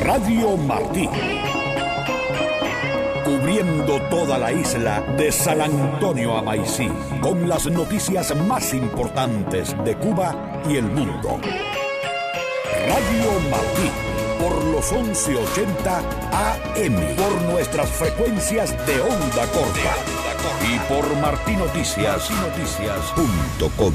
Radio Martí. Cubriendo toda la isla de San Antonio a Maicí, con las noticias más importantes de Cuba y el mundo. Radio Martí, por los 1180 AM, por nuestras frecuencias de onda corta y por martinoticias.com.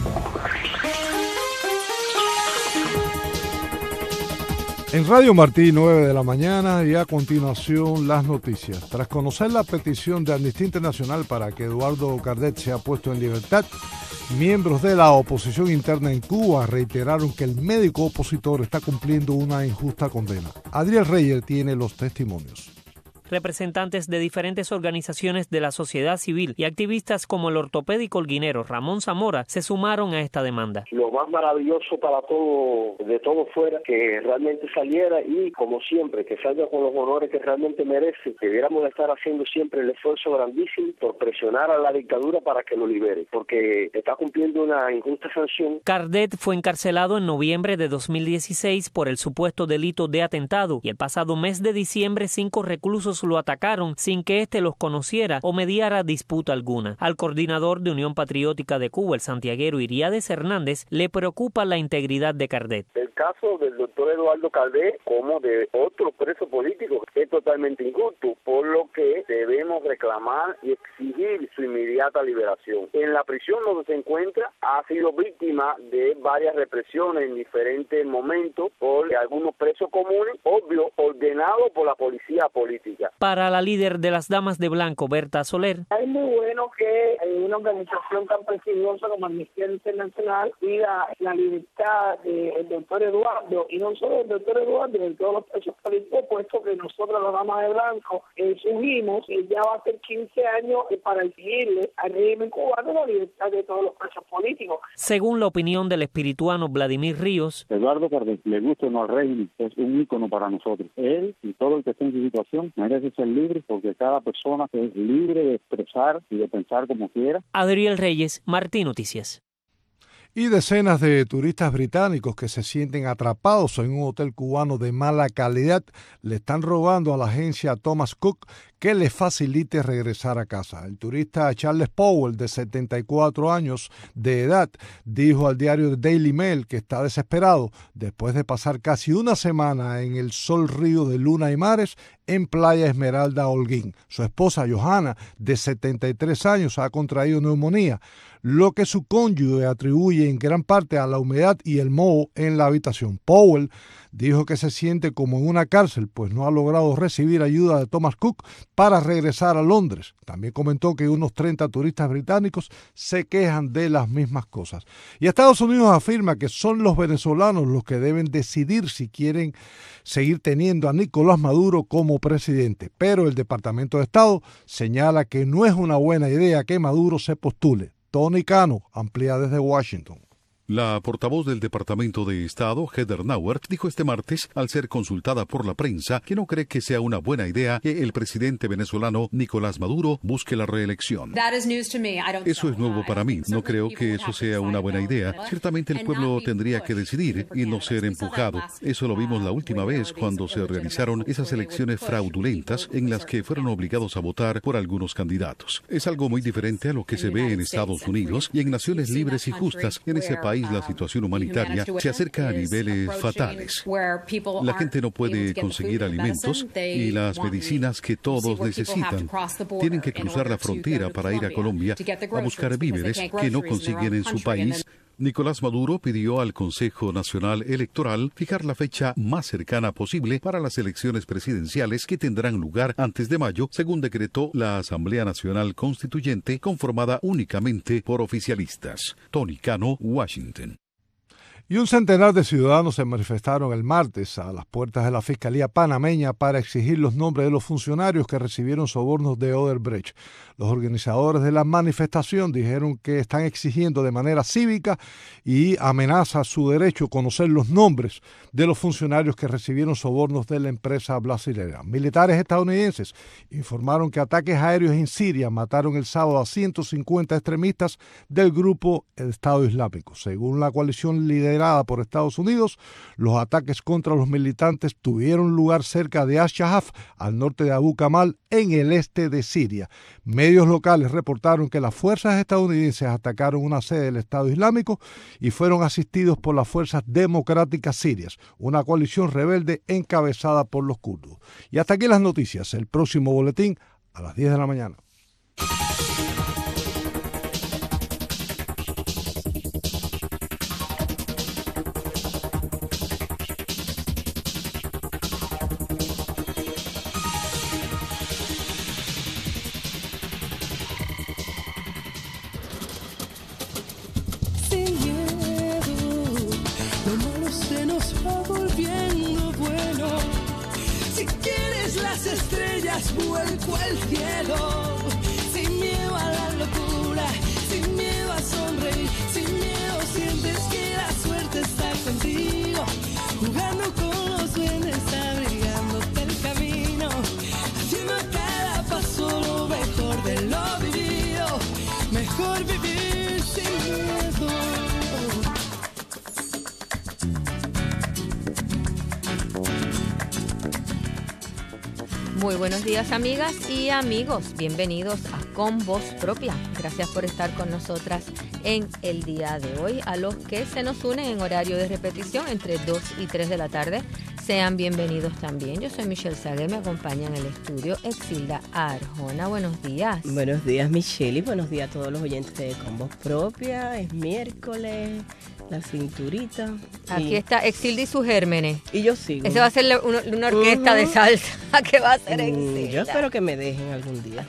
En Radio Martí, 9 de la mañana, y a continuación las noticias. Tras conocer la petición de Amnistía Internacional para que Eduardo Cardet sea puesto en libertad, miembros de la oposición interna en Cuba reiteraron que el médico opositor está cumpliendo una injusta condena. Adriel Reyes tiene los testimonios. Representantes de diferentes organizaciones de la sociedad civil y activistas como el ortopédico holguinero Ramón Zamora se sumaron a esta demanda. Lo más maravilloso para todo, de todo fuera, que realmente saliera y, como siempre, que salga con los honores que realmente merece. Debiéramos estar haciendo siempre el esfuerzo grandísimo por presionar a la dictadura para que lo libere, porque está cumpliendo una injusta sanción. Cardet fue encarcelado en noviembre de 2016 por el supuesto delito de atentado y el pasado mes de diciembre 5 reclusos lo atacaron sin que éste los conociera o mediara disputa alguna. Al coordinador de Unión Patriótica de Cuba, el santiaguero Iriades Hernández, le preocupa la integridad de Cardet. El caso del doctor Eduardo Cardet, como de otros presos políticos, es totalmente injusto, por lo que debemos reclamar y exigir su inmediata liberación. En la prisión donde se encuentra ha sido víctima de varias represiones en diferentes momentos por algunos presos comunes, obvio, ordenado por la policía política. Para la líder de las Damas de Blanco, Berta Soler, es muy bueno que una organización tan prestigiosa como Amnistía Internacional pida la libertad del doctor Eduardo, y no solo del doctor Eduardo, de todos los presos políticos, puesto que nosotros, las Damas de Blanco, subimos, ya va a ser 15 años para exigirle al régimen cubano la libertad de todos los presos políticos. Según la opinión del espirituano Vladimir Ríos, Eduardo Cardet, le guste o no al régimen, es un ícono para nosotros. Él y todo el que esté en su situación merece ser libre, porque cada persona es libre de expresar y de pensar como quiera. Adriel Reyes, Martí Noticias. Y decenas de turistas británicos que se sienten atrapados en un hotel cubano de mala calidad le están rogando a la agencia Thomas Cook que les facilite regresar a casa. El turista Charles Powell, de 74 años de edad, dijo al diario Daily Mail que está desesperado después de pasar casi una semana en el sol río de Luna y Mares en Playa Esmeralda, Holguín. Su esposa Johanna, de 73 años, ha contraído neumonía, lo que su cónyuge atribuye en gran parte a la humedad y el moho en la habitación. Powell dijo que se siente como en una cárcel, pues no ha logrado recibir ayuda de Thomas Cook para regresar a Londres. También comentó que unos 30 turistas británicos se quejan de las mismas cosas. Y Estados Unidos afirma que son los venezolanos los que deben decidir si quieren seguir teniendo a Nicolás Maduro como presidente. Pero el Departamento de Estado señala que no es una buena idea que Maduro se postule. Tony Cano amplía desde Washington. La portavoz del Departamento de Estado, Heather Nauert, dijo este martes, al ser consultada por la prensa, que no cree que sea una buena idea que el presidente venezolano Nicolás Maduro busque la reelección. Eso es nuevo para mí. No creo que eso sea una buena idea. Ciertamente el pueblo tendría que decidir y no ser empujado. Eso lo vimos la última vez cuando se realizaron esas elecciones fraudulentas en las que fueron obligados a votar por algunos candidatos. Es algo muy diferente a lo que se ve en Estados Unidos y en naciones libres y justas. En ese país la situación humanitaria se acerca a niveles fatales. La gente no puede conseguir alimentos y las medicinas que todos necesitan. Tienen que cruzar la frontera para ir a Colombia a buscar víveres que no consiguen en su país. Nicolás Maduro pidió al Consejo Nacional Electoral fijar la fecha más cercana posible para las elecciones presidenciales que tendrán lugar antes de mayo, según decretó la Asamblea Nacional Constituyente, conformada únicamente por oficialistas. Tony Cano, Washington. Y un centenar de ciudadanos se manifestaron el martes a las puertas de la Fiscalía panameña para exigir los nombres de los funcionarios que recibieron sobornos de Odebrecht. Los organizadores de la manifestación dijeron que están exigiendo de manera cívica y amenaza su derecho a conocer los nombres de los funcionarios que recibieron sobornos de la empresa brasilera. Militares estadounidenses informaron que ataques aéreos en Siria mataron el sábado a 150 extremistas del grupo Estado Islámico. Según la coalición liderada liderada por Estados Unidos. Los ataques contra los militantes tuvieron lugar cerca de Ash-Shahaf, al norte de Abu Kamal, en el este de Siria. Medios locales reportaron que las fuerzas estadounidenses atacaron una sede del Estado Islámico y fueron asistidos por las fuerzas democráticas sirias, una coalición rebelde encabezada por los kurdos. Y hasta aquí las noticias. El próximo boletín a las 10 de la mañana. Vuelco al cielo, sin miedo a la locura, sin miedo a sonreír, sin miedo sientes que la suerte está contigo, jugando con los duendes, abrigándote el camino, haciendo a cada paso lo mejor de lo vivido, mejor vivir sin miedo. Muy buenos días, amigas y amigos. Bienvenidos a Con Voz Propia. Gracias por estar con nosotras en el día de hoy. A los que se nos unen en horario de repetición entre 2 y 3 de la tarde, sean bienvenidos también. Yo soy Michelle Sagué, me acompaña en el estudio Exilda Arjona. Buenos días. Buenos días, Michelle, y buenos días a todos los oyentes de Con Voz Propia. Es miércoles, la cinturita. Aquí está Exilda y sus gérmenes. Y yo sigo. Ese va a ser una orquesta de salsa que va a ser Exilda. Yo espero que me dejen algún día.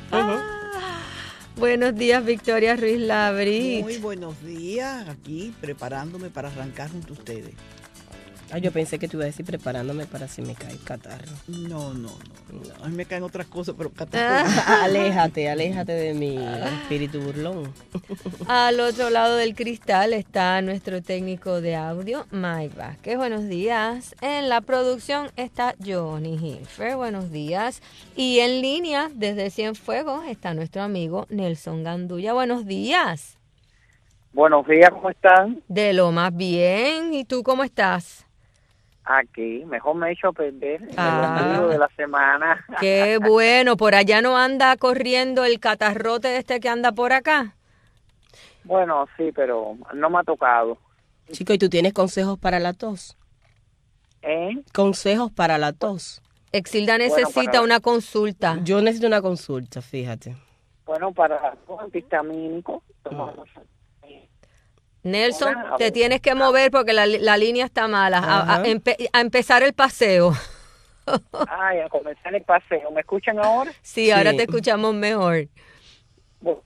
Buenos días, Victoria Ruiz Labrit. Muy buenos días, aquí preparándome para arrancar junto a ustedes. Yo pensé que te iba a decir preparándome para si me cae catarro. No. A mí me caen otras cosas, pero catarro. Aléjate de mi espíritu burlón. Al otro lado del cristal está nuestro técnico de audio, Mike Vázquez. Buenos días. En la producción está Johnny Hilfer. Buenos días. Y en línea, desde Cienfuegos, está nuestro amigo Nelson Gandulla. Buenos días. Buenos días, ¿cómo están? De lo más bien. ¿Y tú cómo estás? Aquí, mejor me he hecho perder el ombligo de la semana. Qué bueno, por allá no anda corriendo el catarrote este que anda por acá. Bueno, sí, pero no me ha tocado. Chico, ¿y tú tienes consejos para la tos? Consejos para la tos. Exilda necesita una consulta. Yo necesito una consulta, fíjate. Bueno, para los antihistamínicos, tomamos... Nelson, te tienes que mover porque la línea está mala. A empezar el paseo. A comenzar el paseo. ¿Me escuchan ahora? Sí, ahora te escuchamos mejor. Bueno.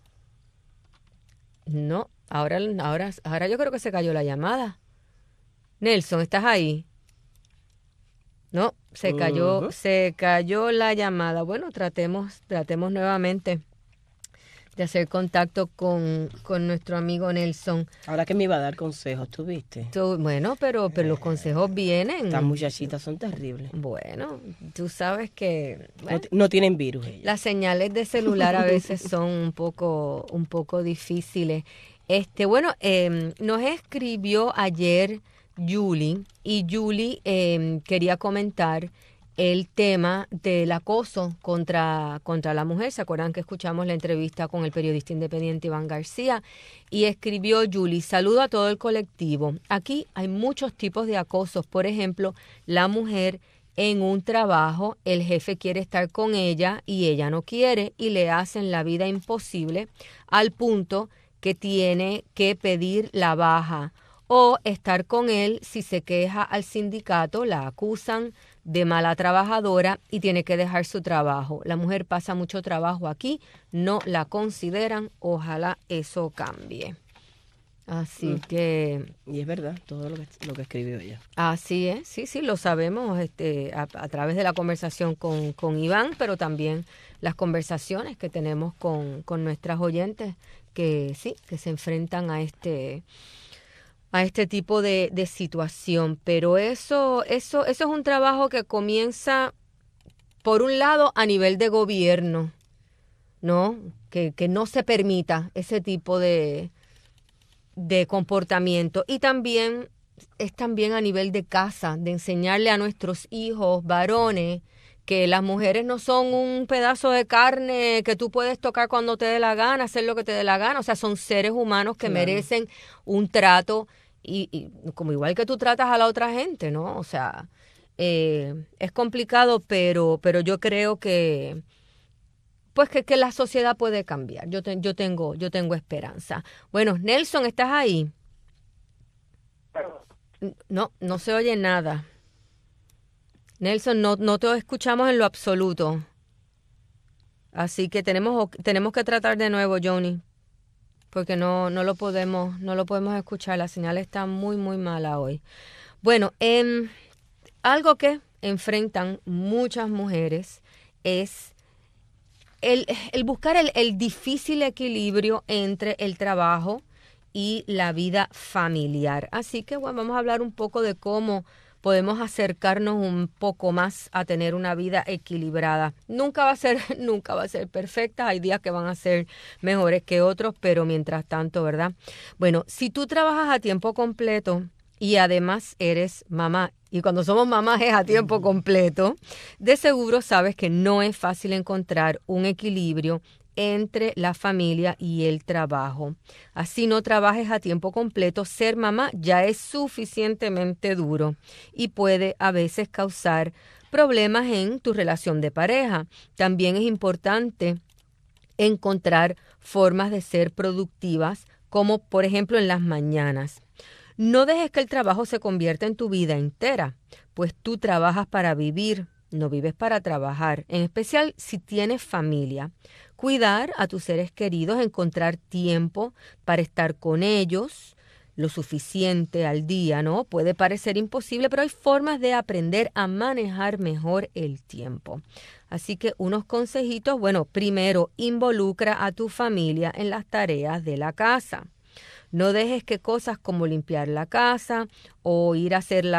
No, ahora yo creo que se cayó la llamada. Nelson, ¿estás ahí? No, se cayó la llamada. Bueno, tratemos nuevamente de hacer contacto con nuestro amigo Nelson. Ahora que me iba a dar consejos, ¿tú viste? Bueno, pero los consejos vienen. Estas muchachitas son terribles. Bueno, tú sabes que... Bueno, no tienen virus ellas. Las señales de celular a veces son un poco difíciles. Nos escribió ayer Julie, y Julie quería comentar el tema del acoso contra la mujer. ¿Se acuerdan que escuchamos la entrevista con el periodista independiente Iván García? Y escribió Julie: saludo a todo el colectivo. Aquí hay muchos tipos de acosos. Por ejemplo, la mujer en un trabajo, el jefe quiere estar con ella y ella no quiere y le hacen la vida imposible al punto que tiene que pedir la baja o estar con él. Si se queja al sindicato, la acusan de mala trabajadora y tiene que dejar su trabajo. La mujer pasa mucho trabajo aquí, no la consideran, ojalá eso cambie. Así que... Y es verdad, todo lo que escribió ella. Así es, sí, lo sabemos a través de la conversación con Iván, pero también las conversaciones que tenemos con nuestras oyentes que se enfrentan a este tipo de situación. Pero eso es un trabajo que comienza, por un lado, a nivel de gobierno, ¿no? Que no se permita ese tipo de de comportamiento. Y también es también a nivel de casa, de enseñarle a nuestros hijos varones que las mujeres no son un pedazo de carne que tú puedes tocar cuando te dé la gana, hacer lo que te dé la gana. O sea, son seres humanos que merecen un trato y como igual que tú tratas a la otra gente, ¿no? O sea, es complicado, pero yo creo que pues que la sociedad puede cambiar. Yo tengo esperanza. Bueno, Nelson, ¿estás ahí? No se oye nada. Nelson, no te escuchamos en lo absoluto. Así que tenemos que tratar de nuevo, Joni, porque no lo podemos escuchar. La señal está muy, muy mala hoy. Bueno, algo que enfrentan muchas mujeres es el buscar el difícil equilibrio entre el trabajo y la vida familiar. Así que bueno, vamos a hablar un poco de cómo podemos acercarnos un poco más a tener una vida equilibrada. Nunca va a ser perfecta, hay días que van a ser mejores que otros, pero mientras tanto, ¿verdad? Bueno, si tú trabajas a tiempo completo y además eres mamá, y cuando somos mamás es a tiempo completo, de seguro sabes que no es fácil encontrar un equilibrio entre la familia y el trabajo. Así no trabajes a tiempo completo, ser mamá ya es suficientemente duro y puede a veces causar problemas en tu relación de pareja. También es importante encontrar formas de ser productivas, como por ejemplo en las mañanas. No dejes que el trabajo se convierta en tu vida entera, pues tú trabajas para vivir, no vives para trabajar, en especial si tienes familia. Cuidar a tus seres queridos, encontrar tiempo para estar con ellos, lo suficiente al día, ¿no? Puede parecer imposible, pero hay formas de aprender a manejar mejor el tiempo. Así que unos consejitos, bueno, primero, involucra a tu familia en las tareas de la casa. No dejes que cosas como limpiar la casa o ir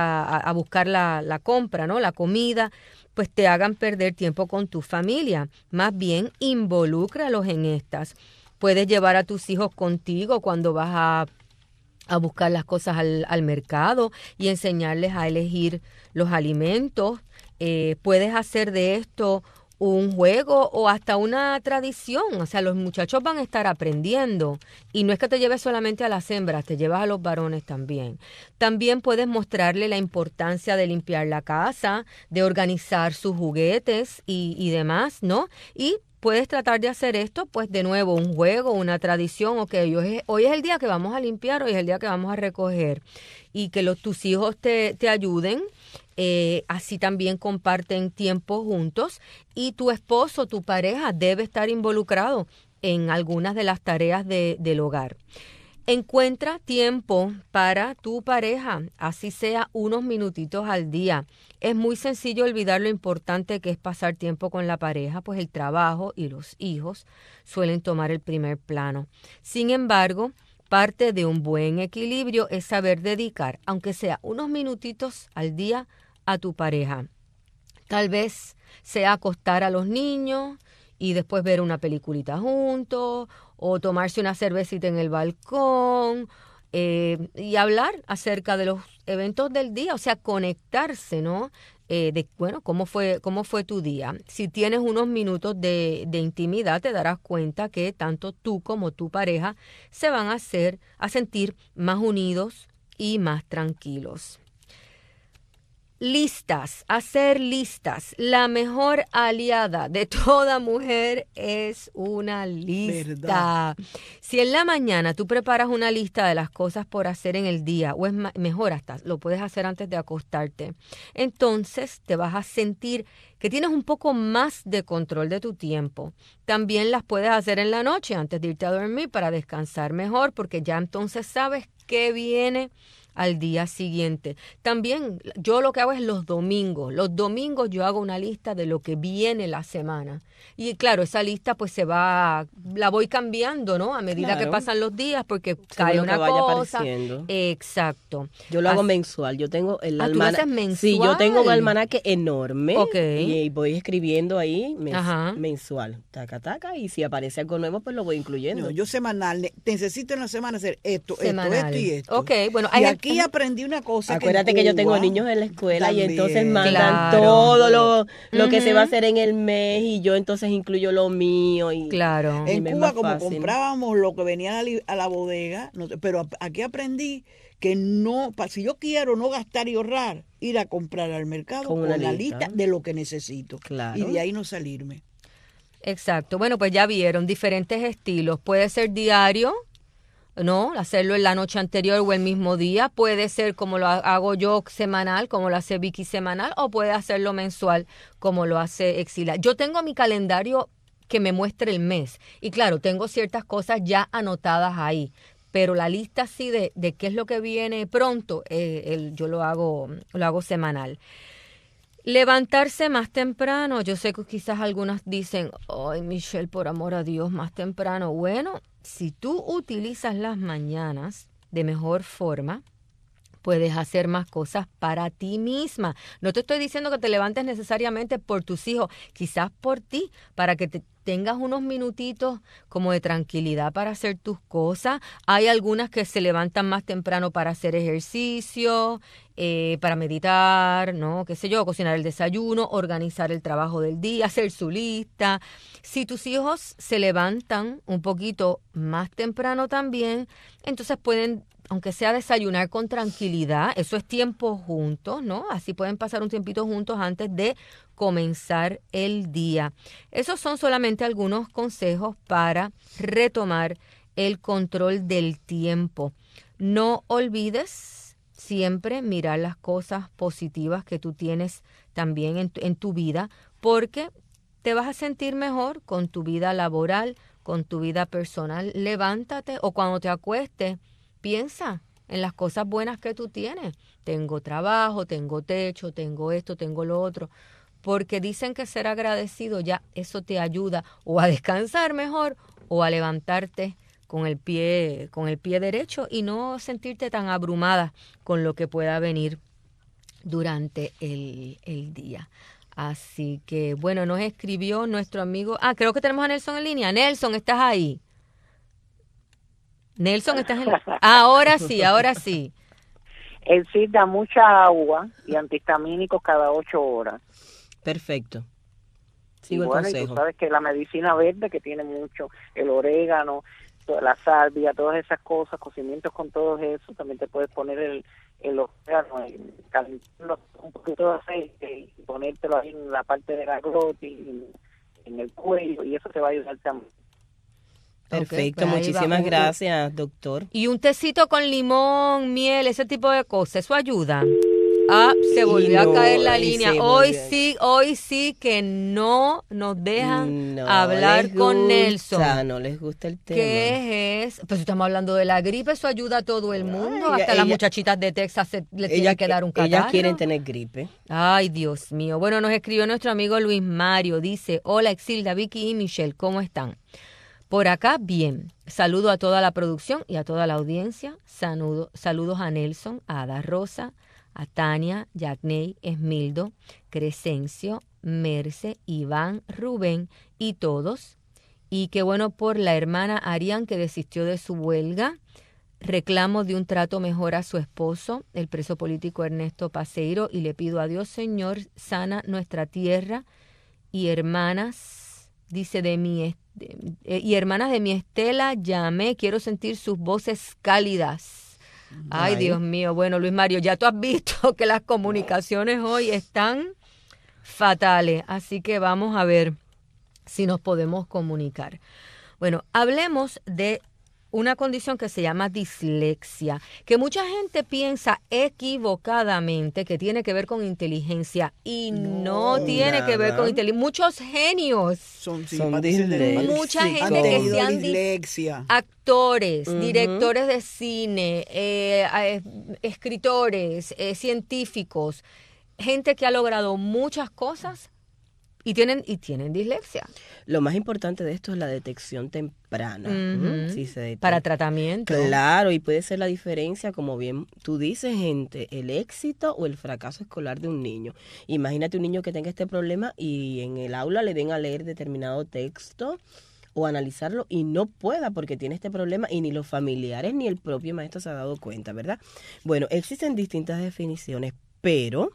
a buscar la compra, ¿no? La comida, pues te hagan perder tiempo con tu familia. Más bien, involúcralos en estas. Puedes llevar a tus hijos contigo cuando vas a buscar las cosas al mercado y enseñarles a elegir los alimentos. Puedes hacer de esto un juego o hasta una tradición. O sea, los muchachos van a estar aprendiendo. Y no es que te lleves solamente a las hembras, te llevas a los varones también. También puedes mostrarle la importancia de limpiar la casa, de organizar sus juguetes y demás, ¿no? Y puedes tratar de hacer esto, pues de nuevo, un juego, una tradición. Ok, hoy es el día que vamos a limpiar, hoy es el día que vamos a recoger. Y que tus hijos te ayuden. Así también comparten tiempo juntos y tu esposo, tu pareja debe estar involucrado en algunas de las tareas del hogar. Encuentra tiempo para tu pareja, así sea unos minutitos al día. Es muy sencillo olvidar lo importante que es pasar tiempo con la pareja, pues el trabajo y los hijos suelen tomar el primer plano. Sin embargo, parte de un buen equilibrio es saber dedicar, aunque sea unos minutitos al día, a tu pareja. Tal vez sea acostar a los niños y después ver una peliculita juntos o tomarse una cervecita en el balcón y hablar acerca de los eventos del día, o sea, conectarse, ¿no? ¿Cómo fue tu día? Si tienes unos minutos de intimidad, te darás cuenta que tanto tú como tu pareja se van a sentir más unidos y más tranquilos. Listas, hacer listas. La mejor aliada de toda mujer es una lista. ¿Verdad? Si en la mañana tú preparas una lista de las cosas por hacer en el día, o es mejor hasta lo puedes hacer antes de acostarte, entonces te vas a sentir que tienes un poco más de control de tu tiempo. También las puedes hacer en la noche antes de irte a dormir para descansar mejor, porque ya entonces sabes qué viene al día siguiente. También yo lo que hago es los domingos. Los domingos yo hago una lista de lo que viene la semana. Y claro, esa lista pues la voy cambiando, ¿no? A medida que pasan los días, porque cae una cosa. Apareciendo. Exacto. Yo lo hago mensual. Yo tengo el almanaque. ¿Tú lo haces mensual? Sí, yo tengo un almanaque enorme. Okay. Y voy escribiendo ahí mensual. Taca, taca. Y si aparece algo nuevo, pues lo voy incluyendo. No, yo semanal. Necesito en la semana hacer esto y esto. Ok, bueno. Y aquí aprendí una cosa. Acuérdate que yo tengo niños en la escuela también. Y entonces mandan todo lo que se va a hacer en el mes y yo entonces incluyo lo mío. Y, claro. En Cuba, como comprábamos lo que venía a la bodega, pero aquí aprendí que no, si yo quiero no gastar y ahorrar, ir a comprar al mercado con la lista de lo que necesito. Claro. Y de ahí no salirme. Exacto. Bueno, pues ya vieron diferentes estilos. Puede ser diario, ¿no? Hacerlo en la noche anterior o el mismo día. Puede ser como lo hago yo semanal, como lo hace Vicky semanal, o puede hacerlo mensual, como lo hace Exila. Yo tengo mi calendario que me muestre el mes. Y claro, tengo ciertas cosas ya anotadas ahí. Pero la lista así de qué es lo que viene pronto, yo lo hago semanal. Levantarse más temprano. Yo sé que quizás algunas dicen, ay, Michelle, por amor a Dios, más temprano. Bueno, si tú utilizas las mañanas de mejor forma, puedes hacer más cosas para ti misma. No te estoy diciendo que te levantes necesariamente por tus hijos, quizás por ti, para que tengas unos minutitos como de tranquilidad para hacer tus cosas. Hay algunas que se levantan más temprano para hacer ejercicio, para meditar, ¿no? Qué sé yo, cocinar el desayuno, organizar el trabajo del día, hacer su lista. Si tus hijos se levantan un poquito más temprano también, entonces pueden, aunque sea desayunar con tranquilidad, eso es tiempo juntos, ¿no? Así pueden pasar un tiempito juntos antes de comenzar el día. Esos son solamente algunos consejos para retomar el control del tiempo. No olvides siempre mirar las cosas positivas que tú tienes también en tu vida, porque te vas a sentir mejor con tu vida laboral, con tu vida personal. Levántate o cuando te acuestes, piensa en las cosas buenas que tú tienes. Tengo trabajo, tengo techo, tengo esto, tengo lo otro. Porque dicen que ser agradecido ya eso te ayuda o a descansar mejor o a levantarte con el pie derecho y no sentirte tan abrumada con lo que pueda venir durante el día. Así que, bueno, nos escribió nuestro amigo. Creo que tenemos a Nelson en línea. Nelson, ¿estás ahí? Nelson, ¿estás en línea? Ahora sí. Él sí da mucha agua y antihistamínicos cada 8 horas. Perfecto. Sigo el consejo. Y tú sabes que la medicina verde, que tiene mucho, el orégano, la salvia, todas esas cosas, cocimientos con todo eso, también te puedes poner el orégano, calentarlo un poquito de aceite y ponértelo ahí en la parte de la glotis, en el cuello, y eso te va a ayudar también. Perfecto, pues muchísimas gracias, doctor. Y un tecito con limón, miel, ese tipo de cosas, ¿eso ayuda? Se volvió a caer la línea. Hoy sí que no nos dejan hablar con Nelson. No les gusta el tema. ¿Qué es? Pues estamos hablando de la gripe, eso ayuda a todo el mundo. Hasta las muchachitas de Texas le tienen que dar un catarro. Ellas quieren tener gripe. Ay, Dios mío. Bueno, nos escribió nuestro amigo Luis Mario. Dice, hola Exilda, Vicky y Michelle, ¿cómo están? Por acá, bien. Saludo a toda la producción y a toda la audiencia. Saludos a Nelson, a Ada Rosa, a Tania, Yacney, Esmildo, Crescencio, Merce, Iván, Rubén y todos. Y qué bueno por la hermana Arián que desistió de su huelga. Reclamo de un trato mejor a su esposo, el preso político Ernesto Paseiro, y le pido a Dios, Señor, sana nuestra tierra y hermanas, dice y hermanas de mi Estela, llamé, quiero sentir sus voces cálidas. Ay, Dios mío. Bueno, Luis Mario, ya tú has visto que las comunicaciones hoy están fatales, así que vamos a ver si nos podemos comunicar. Bueno, hablemos de una condición que se llama dislexia, que mucha gente piensa equivocadamente que tiene que ver con inteligencia y no tiene que ver con inteligencia. Muchos genios son disléxicos. Mucha gente que sean dislexia. Actores, directores de cine, escritores, científicos, gente que ha logrado muchas cosas y tienen dislexia. Lo más importante de esto es la detección temprana. Si se detecta. Para tratamiento. Claro, y puede ser la diferencia, como bien tú dices, entre el éxito o el fracaso escolar de un niño. Imagínate un niño que tenga este problema y en el aula le den a leer determinado texto o analizarlo y no pueda porque tiene este problema y ni los familiares ni el propio maestro se ha dado cuenta, ¿verdad? Bueno, existen distintas definiciones, pero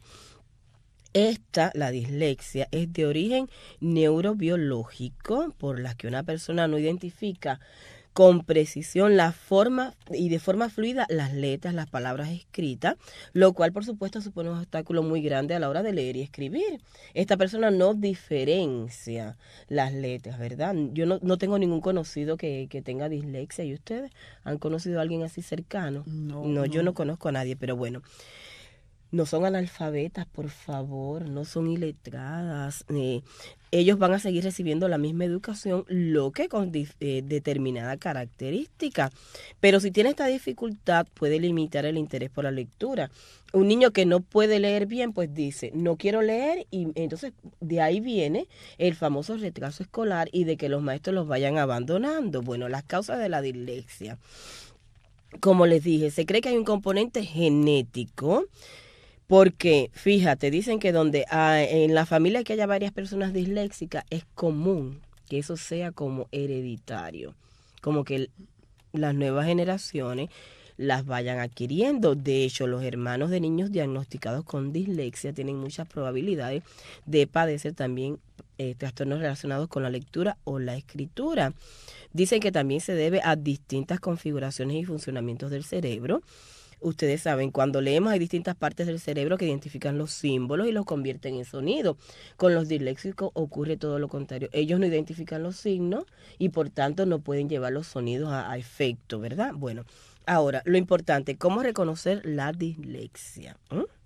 la dislexia, es de origen neurobiológico, por la que una persona no identifica con precisión la forma y de forma fluida las letras, las palabras escritas, lo cual por supuesto supone un obstáculo muy grande a la hora de leer y escribir. Esta persona no diferencia las letras, ¿verdad? Yo no tengo ningún conocido que tenga dislexia. ¿Y ustedes han conocido a alguien así cercano? No, yo no conozco a nadie, pero bueno. No son analfabetas, por favor, no son iletradas. Ellos van a seguir recibiendo la misma educación, lo que con determinada característica. Pero si tiene esta dificultad, puede limitar el interés por la lectura. Un niño que no puede leer bien, pues dice, no quiero leer, y entonces de ahí viene el famoso retraso escolar y de que los maestros los vayan abandonando. Bueno, las causas de la dislexia. Como les dije, se cree que hay un componente genético. Porque, fíjate, dicen que en la familia que haya varias personas disléxicas es común que eso sea como hereditario, como que las nuevas generaciones las vayan adquiriendo. De hecho, los hermanos de niños diagnosticados con dislexia tienen muchas probabilidades de padecer también trastornos relacionados con la lectura o la escritura. Dicen que también se debe a distintas configuraciones y funcionamientos del cerebro. Ustedes saben, cuando leemos hay distintas partes del cerebro que identifican los símbolos y los convierten en sonido. Con los disléxicos ocurre todo lo contrario. Ellos no identifican los signos y por tanto no pueden llevar los sonidos a efecto, ¿verdad? Bueno, ahora, lo importante, ¿cómo reconocer la dislexia?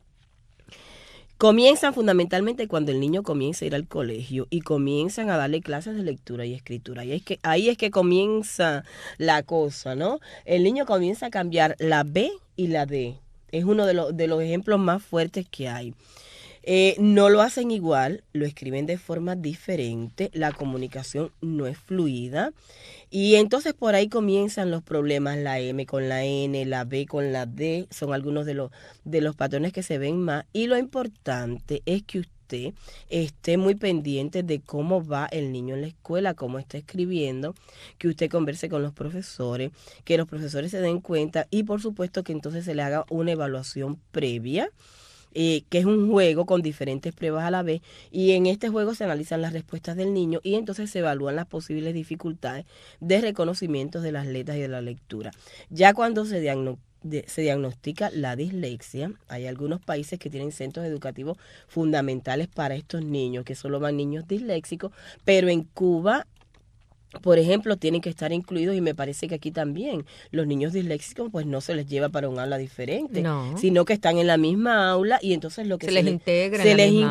Comienzan fundamentalmente cuando el niño comienza a ir al colegio y comienzan a darle clases de lectura y escritura. Y ahí es que comienza la cosa, ¿no? El niño comienza a cambiar la B y la D. Es uno de los ejemplos más fuertes que hay. No lo hacen igual, lo escriben de forma diferente, la comunicación no es fluida y entonces por ahí comienzan los problemas, la M con la N, la B con la D, son algunos de los patrones que se ven más y lo importante es que usted esté muy pendiente de cómo va el niño en la escuela, cómo está escribiendo, que usted converse con los profesores, que los profesores se den cuenta y por supuesto que entonces se le haga una evaluación previa. Que es un juego con diferentes pruebas a la vez y en este juego se analizan las respuestas del niño y entonces se evalúan las posibles dificultades de reconocimiento de las letras y de la lectura. Ya cuando se diagnostica la dislexia, hay algunos países que tienen centros educativos fundamentales para estos niños, que solo van niños disléxicos, pero en Cuba, por ejemplo, tienen que estar incluidos y me parece que aquí también los niños disléxicos pues no se les lleva para un aula diferente, sino que están en la misma aula y entonces lo que se les integra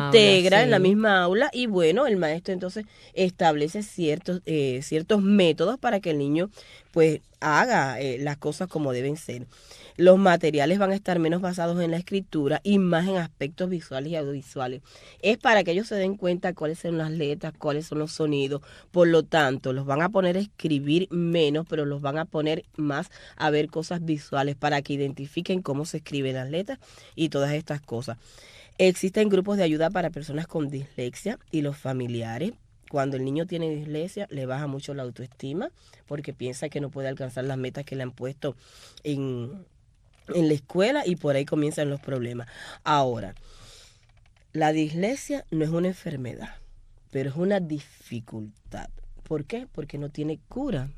en la misma aula y bueno, el maestro entonces establece ciertos métodos para que el niño pues haga las cosas como deben ser. Los materiales van a estar menos basados en la escritura y más en aspectos visuales y audiovisuales. Es para que ellos se den cuenta cuáles son las letras, cuáles son los sonidos. Por lo tanto, los van a poner a escribir menos, pero los van a poner más a ver cosas visuales para que identifiquen cómo se escriben las letras y todas estas cosas. Existen grupos de ayuda para personas con dislexia y los familiares. Cuando el niño tiene dislexia, le baja mucho la autoestima porque piensa que no puede alcanzar las metas que le han puesto en la escuela y por ahí comienzan los problemas. Ahora, la dislexia no es una enfermedad, pero es una dificultad. ¿Por qué? Porque no tiene cura.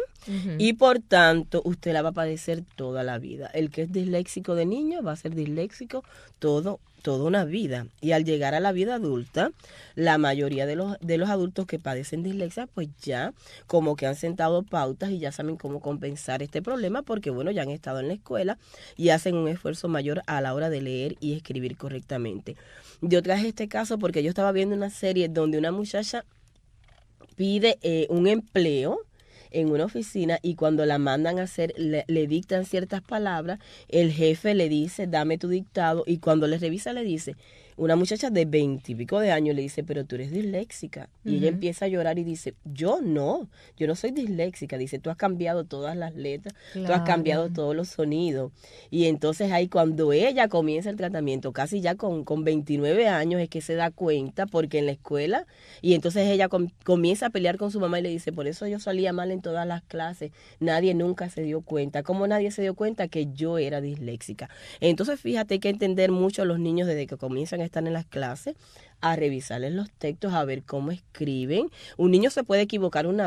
Y por tanto, usted la va a padecer toda la vida. El que es disléxico de niño va a ser disléxico toda una vida. Y al llegar a la vida adulta, la mayoría de los adultos que padecen dislexia, pues ya como que han sentado pautas y ya saben cómo compensar este problema, porque bueno, ya han estado en la escuela y hacen un esfuerzo mayor a la hora de leer y escribir correctamente. Yo traje este caso porque yo estaba viendo una serie donde una muchacha pide un empleo en una oficina y cuando la mandan a hacer, le dictan ciertas palabras, el jefe le dice, dame tu dictado, y cuando le revisa le dice, una muchacha de 20 y pico de años le dice, pero tú eres disléxica. Y ella empieza a llorar y dice, yo no soy disléxica. Dice, tú has cambiado todas las letras, tú has cambiado todos los sonidos. Y entonces ahí cuando ella comienza el tratamiento, casi ya con 29 años, es que se da cuenta, porque en la escuela, y entonces ella comienza a pelear con su mamá y le dice, por eso yo salía mal en todas las clases, nadie nunca se dio cuenta. ¿Cómo nadie se dio cuenta que yo era disléxica? Entonces fíjate, hay que entender mucho a los niños desde que comienzan a estar en las clases, a revisarles los textos, a ver cómo escriben. Un niño se puede equivocar una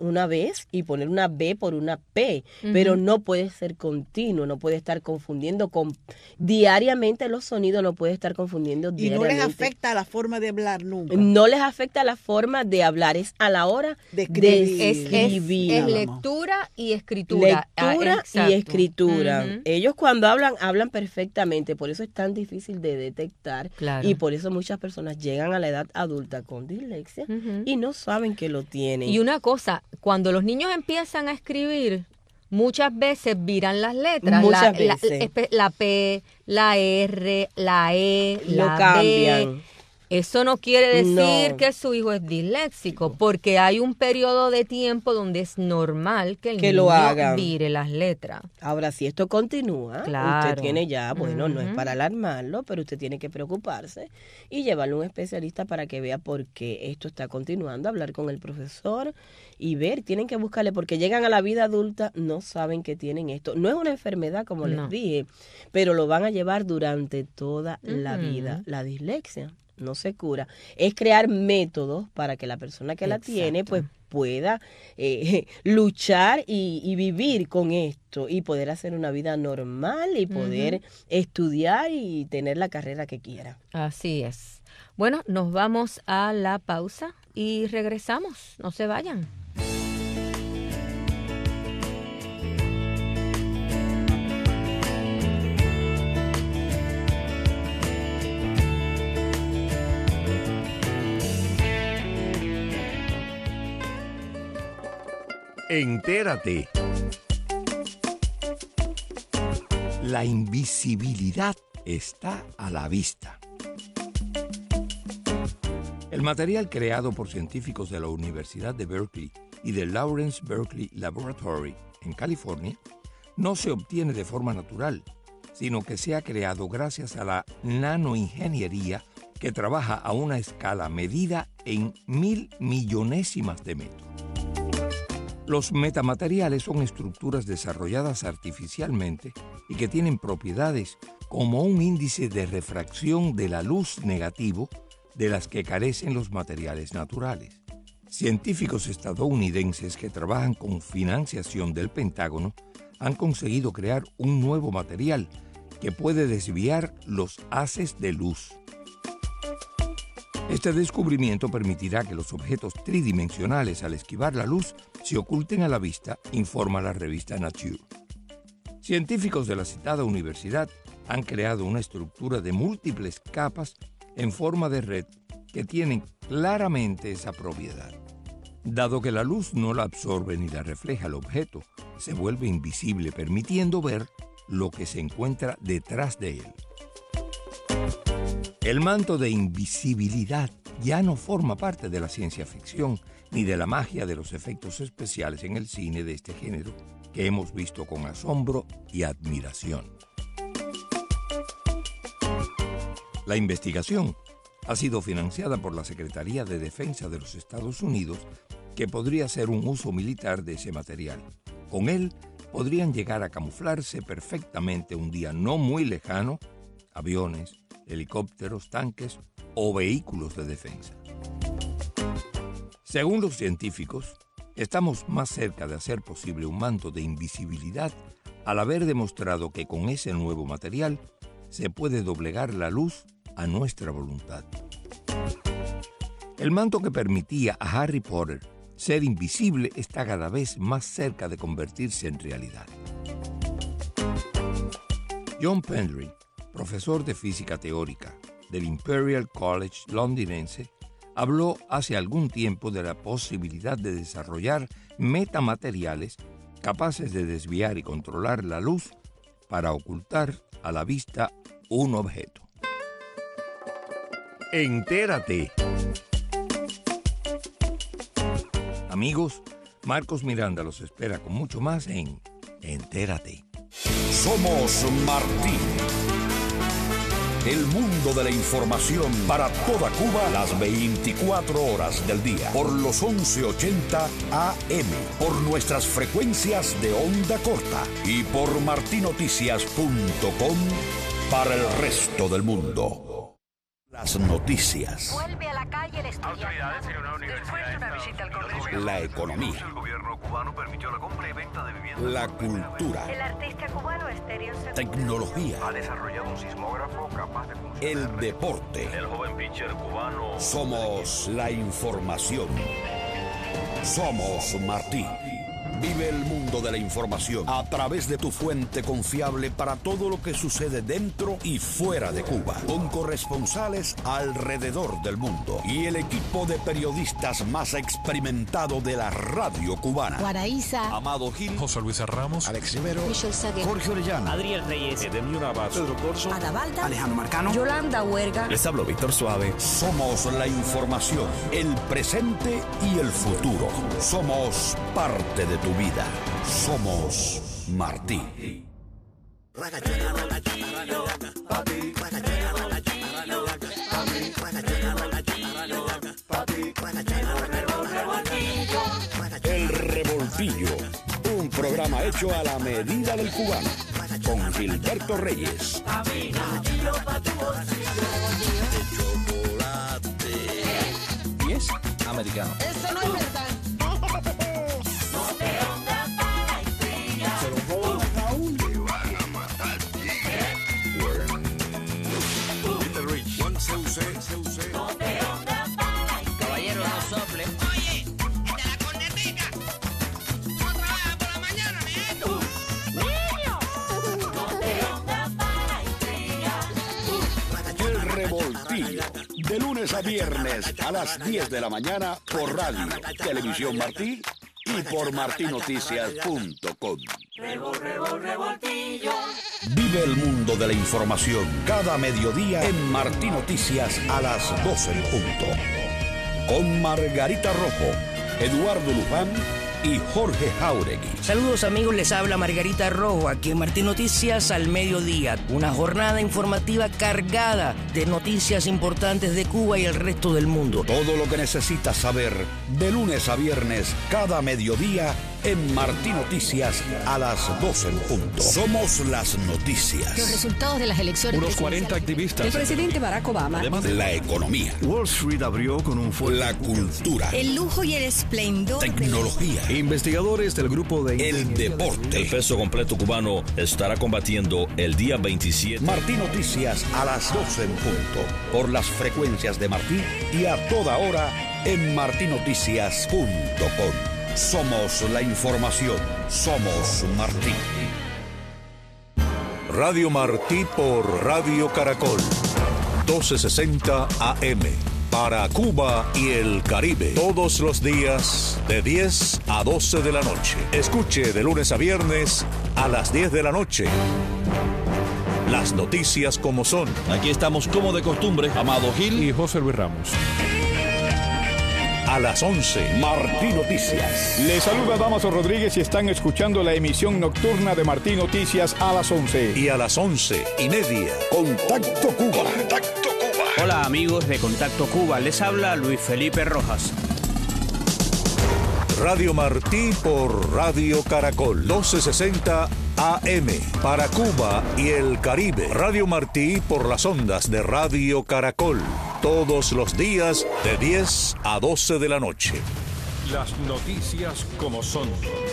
vez y poner una B por una P, pero no puede ser continuo, no puede estar confundiendo diariamente los sonidos, no puede estar confundiendo diariamente. Y no les afecta la forma de hablar nunca. No les afecta la forma de hablar, es a la hora de escribir. Es lectura y escritura. Lectura y escritura. Ellos cuando hablan perfectamente, por eso es tan difícil de detectar. Claro. Y por eso muchas personas llegan a la edad adulta con dislexia y no saben que lo tienen. Y una cosa, cuando los niños empiezan a escribir, muchas veces viran las letras. Muchas veces. La P, la R, la E, lo la cambian. B. Eso no quiere decir que su hijo es disléxico, porque hay un periodo de tiempo donde es normal que el niño vire las letras. Ahora, si esto continúa, claro, usted tiene ya, bueno, no es para alarmarlo, pero usted tiene que preocuparse y llevarlo a un especialista para que vea por qué esto está continuando, hablar con el profesor y ver, tienen que buscarle, porque llegan a la vida adulta, no saben que tienen esto. No es una enfermedad, como les dije, pero lo van a llevar durante toda la vida, la dislexia. No se cura, es crear métodos para que la persona que la tiene pues pueda luchar y vivir con esto y poder hacer una vida normal y poder estudiar y tener la carrera que quiera. Así es. Bueno, nos vamos a la pausa y regresamos, no se vayan. Entérate. La invisibilidad está a la vista. El material creado por científicos de la Universidad de Berkeley y del Lawrence Berkeley Laboratory en California no se obtiene de forma natural, sino que se ha creado gracias a la nanoingeniería que trabaja a una escala medida en 1.000 millonésimas de metro. Los metamateriales son estructuras desarrolladas artificialmente y que tienen propiedades como un índice de refracción de la luz negativo de las que carecen los materiales naturales. Científicos estadounidenses que trabajan con financiación del Pentágono han conseguido crear un nuevo material que puede desviar los haces de luz. Este descubrimiento permitirá que los objetos tridimensionales al esquivar la luz se oculten a la vista, informa la revista Nature. Científicos de la citada universidad han creado una estructura de múltiples capas en forma de red que tienen claramente esa propiedad. Dado que la luz no la absorbe ni la refleja el objeto, se vuelve invisible, permitiendo ver lo que se encuentra detrás de él. El manto de invisibilidad ya no forma parte de la ciencia ficción ni de la magia de los efectos especiales en el cine de este género que hemos visto con asombro y admiración. La investigación ha sido financiada por la Secretaría de Defensa de los Estados Unidos, que podría ser un uso militar de ese material. Con él podrían llegar a camuflarse perfectamente un día no muy lejano aviones, helicópteros, tanques o vehículos de defensa. Según los científicos, estamos más cerca de hacer posible un manto de invisibilidad al haber demostrado que con ese nuevo material se puede doblegar la luz a nuestra voluntad. El manto que permitía a Harry Potter ser invisible está cada vez más cerca de convertirse en realidad. John Pendry, profesor de física teórica del Imperial College londinense, habló hace algún tiempo de la posibilidad de desarrollar metamateriales capaces de desviar y controlar la luz para ocultar a la vista un objeto. Entérate. Amigos, Marcos Miranda los espera con mucho más en Entérate. Somos Martí. El mundo de la información para toda Cuba las 24 horas del día. Por los 1180 AM. Por nuestras frecuencias de onda corta. Y por martinoticias.com para el resto del mundo. Las noticias. Vuelve a la calle el estudiante. Autoridades en una universidad. Después de una visita al Congreso. La economía. El gobierno cubano permitió la compra y venta de viviendas. La cultura. El artista cubano Estéreo Segundo Tecnología. ha desarrollado un sismógrafo capaz de funcionar. El deporte. El joven pitcher cubano. Somos la información. Somos Martí. Vive el mundo de la información a través de tu fuente confiable para todo lo que sucede dentro y fuera de Cuba, con corresponsales alrededor del mundo y el equipo de periodistas más experimentado de la radio cubana. Guaraíza, Amado Gil, José Luis Ramos, Alex Rivero, Michelle Saguer, Jorge Orellana, Adriel Reyes, Edemio Navas, Pedro Corso, Ada Balda, Alejandro Marcano, Yolanda Huerga. Les hablo Víctor Suave. Somos la información, el presente y el futuro. Somos parte de tu vida. Somos Martí. El Revoltillo, un programa hecho a la medida del cubano, con Gilberto Reyes. Y es americano. Eso no es verdad. Caballero, no sople. Oye, el de la cornetica. No trabaja por la mañana, mi hijo. ¡Niño! El Revoltillo, de lunes a viernes a las 10 de la mañana por radio, Televisión Martí y por martinoticias.com. Revoltillo. Vive el mundo de la información cada mediodía en Martí Noticias a las 12 en punto. Con Margarita Rojo, Eduardo Luján y Jorge Jauregui. Saludos amigos, les habla Margarita Rojo aquí en Martí Noticias al mediodía. Una jornada informativa cargada de noticias importantes de Cuba y el resto del mundo. Todo lo que necesitas saber de lunes a viernes cada mediodía en Martí Noticias a las 12 en punto. Somos las noticias. Los resultados de las elecciones. Unos 40 activistas. El presidente Barack Obama. Además, la economía. Wall Street abrió con un fuerte. La cultura. El lujo y el esplendor. Tecnología. Investigadores del grupo de... El deporte. El peso completo cubano estará combatiendo el día 27. Martí Noticias a las 12 en punto. Por las frecuencias de Martí y a toda hora en martinoticias.com. Somos la información. Somos Martí. Radio Martí por Radio Caracol. 1260 AM. Para Cuba y el Caribe. Todos los días de 10 a 12 de la noche. Escuche de lunes a viernes a las 10 de la noche. Las noticias como son. Aquí estamos como de costumbre, Amado Gil y José Luis Ramos. A las 11, Martí Noticias. Les saluda Damaso Rodríguez y están escuchando la emisión nocturna de Martí Noticias a las 11. Y a las 11:30, Contacto Cuba. Contacto Cuba. Hola amigos de Contacto Cuba, les habla Luis Felipe Rojas. Radio Martí por Radio Caracol. 1260 AM. Para Cuba y el Caribe. Radio Martí por las ondas de Radio Caracol. Todos los días de 10 a 12 de la noche. Las noticias como son.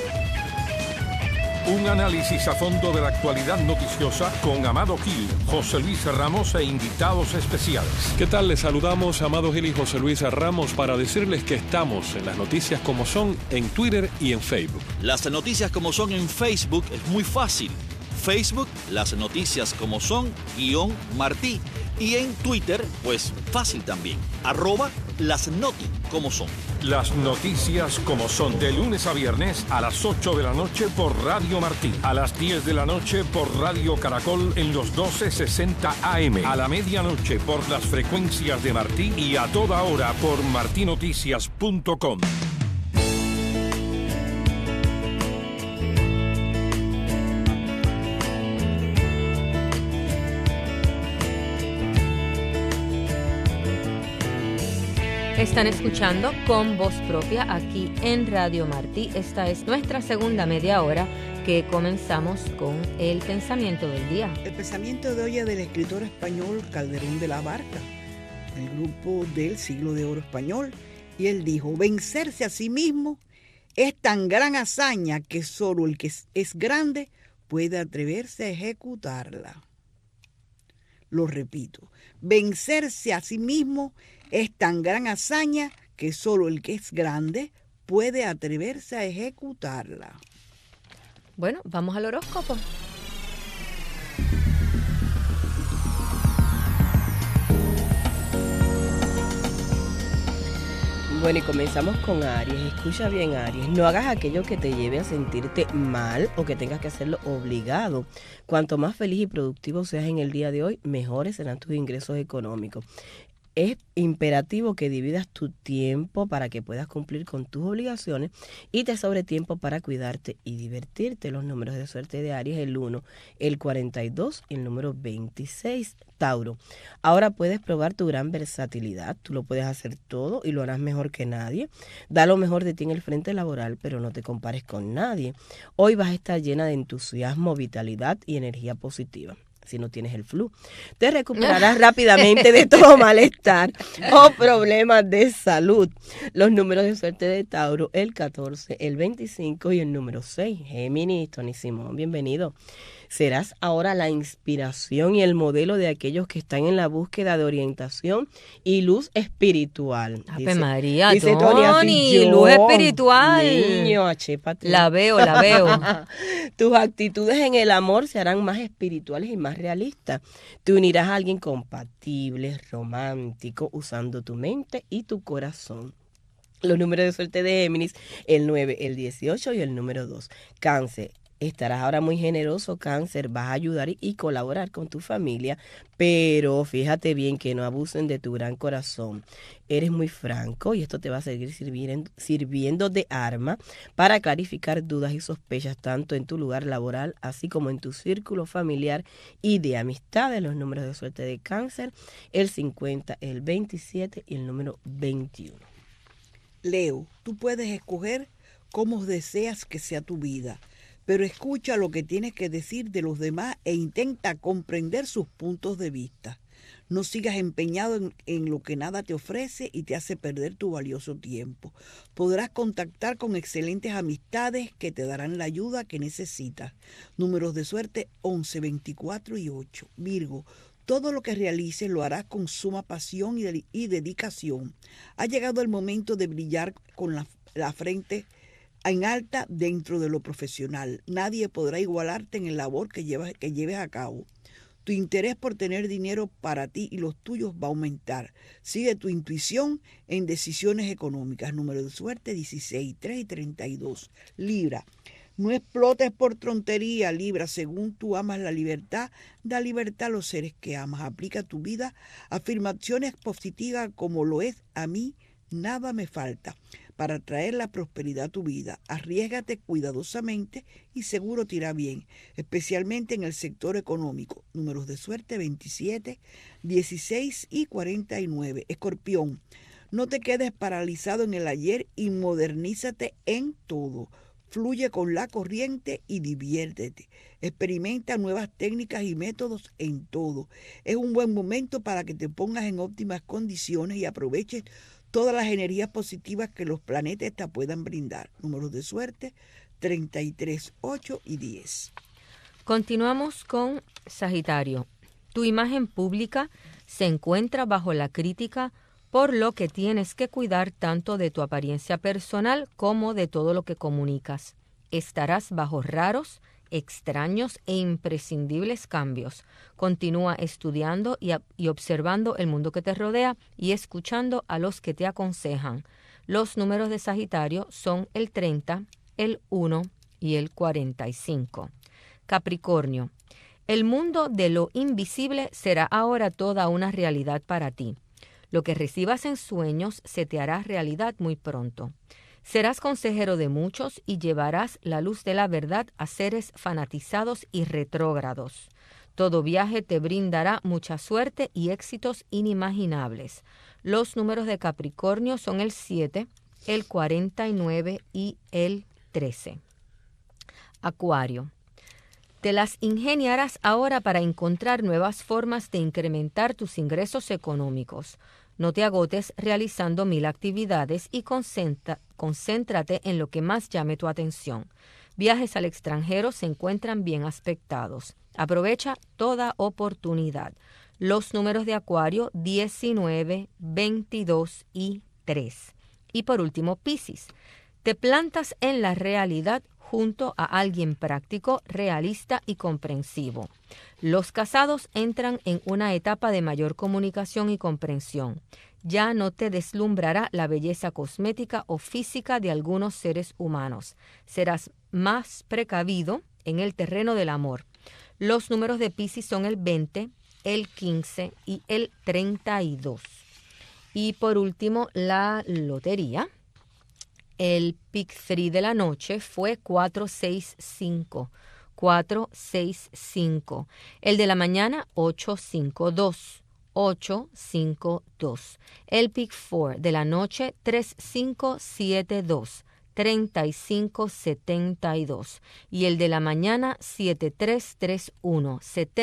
Un análisis a fondo de la actualidad noticiosa con Amado Gil, José Luis Ramos e invitados especiales. ¿Qué tal? Les saludamos Amado Gil y José Luis Ramos para decirles que estamos en las noticias como son en Twitter y en Facebook. Las noticias como son en Facebook es muy fácil. Facebook, las noticias como son, _Martí. Y en Twitter, pues fácil también, @lasnoti como son. Las noticias como son, de lunes a viernes a las 8 de la noche por Radio Martí, a las 10 de la noche por Radio Caracol en los 1260 AM, a la medianoche por las frecuencias de Martí y a toda hora por martinoticias.com. Están escuchando Con Voz Propia aquí en Radio Martí. Esta es nuestra segunda media hora que comenzamos con el pensamiento del día. El pensamiento de hoy es del escritor español Calderón de la Barca, del grupo del Siglo de Oro Español, y él dijo: vencerse a sí mismo es tan gran hazaña que solo el que es grande puede atreverse a ejecutarla. Lo repito, vencerse a sí mismo es tan gran hazaña que solo el que es grande puede atreverse a ejecutarla. Bueno, vamos al horóscopo. Bueno, y comenzamos con Aries. Escucha bien, Aries. No hagas aquello que te lleve a sentirte mal o que tengas que hacerlo obligado. Cuanto más feliz y productivo seas en el día de hoy, mejores serán tus ingresos económicos. Es imperativo que dividas tu tiempo para que puedas cumplir con tus obligaciones y te sobre tiempo para cuidarte y divertirte. Los números de suerte de Aries: el 1, el 42 y el número 26. Tauro. Ahora puedes probar tu gran versatilidad. Tú lo puedes hacer todo y lo harás mejor que nadie. Da lo mejor de ti en el frente laboral, pero no te compares con nadie. Hoy vas a estar llena de entusiasmo, vitalidad y energía positiva. Si no tienes el flu, te recuperarás rápidamente de todo malestar o problemas de salud. Los números de suerte de Tauro: el 14, el 25 y el número 6. Géminis, Tony Simón, bienvenido. Serás ahora la inspiración y el modelo de aquellos que están en la búsqueda de orientación y luz espiritual. Ave María, dice Tony, luz espiritual. Niño, achépate. La veo. Tus actitudes en el amor se harán más espirituales y más realistas. Te unirás a alguien compatible, romántico, usando tu mente y tu corazón. Los números de suerte de Géminis: el 9, el 18 y el número 2. Cáncer. Estarás ahora muy generoso, Cáncer. Vas a ayudar y colaborar con tu familia, pero fíjate bien que no abusen de tu gran corazón. Eres muy franco y esto te va a seguir sirviendo de arma para clarificar dudas y sospechas tanto en tu lugar laboral así como en tu círculo familiar y de amistades. Los números de suerte de Cáncer: el 50, el 27 y el número 21. Leo, tú puedes escoger cómo deseas que sea tu vida, pero escucha lo que tienes que decir de los demás e intenta comprender sus puntos de vista. No sigas empeñado en lo que nada te ofrece y te hace perder tu valioso tiempo. Podrás contactar con excelentes amistades que te darán la ayuda que necesitas. Números de suerte: 11, 24 y 8. Virgo, todo lo que realices lo harás con suma pasión y dedicación. Ha llegado el momento de brillar con la frente en alta dentro de lo profesional. Nadie podrá igualarte en el labor que lleves a cabo. Tu interés por tener dinero para ti y los tuyos va a aumentar. Sigue tu intuición en decisiones económicas. Número de suerte: 16, 3 y 32. Libra. No explotes por tontería, Libra. Según tú amas la libertad, da libertad a los seres que amas. Aplica tu vida afirmaciones positivas como lo es: a mí nada me falta. Para traer la prosperidad a tu vida, arriésgate cuidadosamente y seguro te irá bien, especialmente en el sector económico. Números de suerte: 27, 16 y 49. Escorpión, no te quedes paralizado en el ayer y modernízate en todo. Fluye con la corriente y diviértete. Experimenta nuevas técnicas y métodos en todo. Es un buen momento para que te pongas en óptimas condiciones y aproveches todas las energías positivas que los planetas te puedan brindar. Números de suerte 33, 8 y 10. Continuamos con Sagitario. Tu imagen pública se encuentra bajo la crítica, por lo que tienes que cuidar tanto de tu apariencia personal como de todo lo que comunicas. Estarás bajo raros, extraños e imprescindibles cambios. Continúa estudiando y observando el mundo que te rodea y escuchando a los que te aconsejan. Los números de Sagitario son el 30, el 1 y el 45. Capricornio. El mundo de lo invisible será ahora toda una realidad para ti. Lo que recibas en sueños se te hará realidad muy pronto. Serás consejero de muchos y llevarás la luz de la verdad a seres fanatizados y retrógrados. Todo viaje te brindará mucha suerte y éxitos inimaginables. Los números de Capricornio son el 7, el 49 y el 13. Acuario. Te las ingeniarás ahora para encontrar nuevas formas de incrementar tus ingresos económicos. No te agotes realizando 1000 actividades y concéntrate en lo que más llame tu atención. Viajes al extranjero se encuentran bien aspectados. Aprovecha toda oportunidad. Los números de Acuario 19, 22 y 3. Y por último, Piscis. Te plantas en la realidad junto a alguien práctico, realista y comprensivo. Los casados entran en una etapa de mayor comunicación y comprensión. Ya no te deslumbrará la belleza cosmética o física de algunos seres humanos. Serás más precavido en el terreno del amor. Los números de Piscis son el 20, el 15 y el 32. Y por último, la lotería. El pick 3 de la noche fue 465. 465. El de la mañana 852. 852. El pick 4 de la noche 3572. 3572. Y el de la mañana 7331.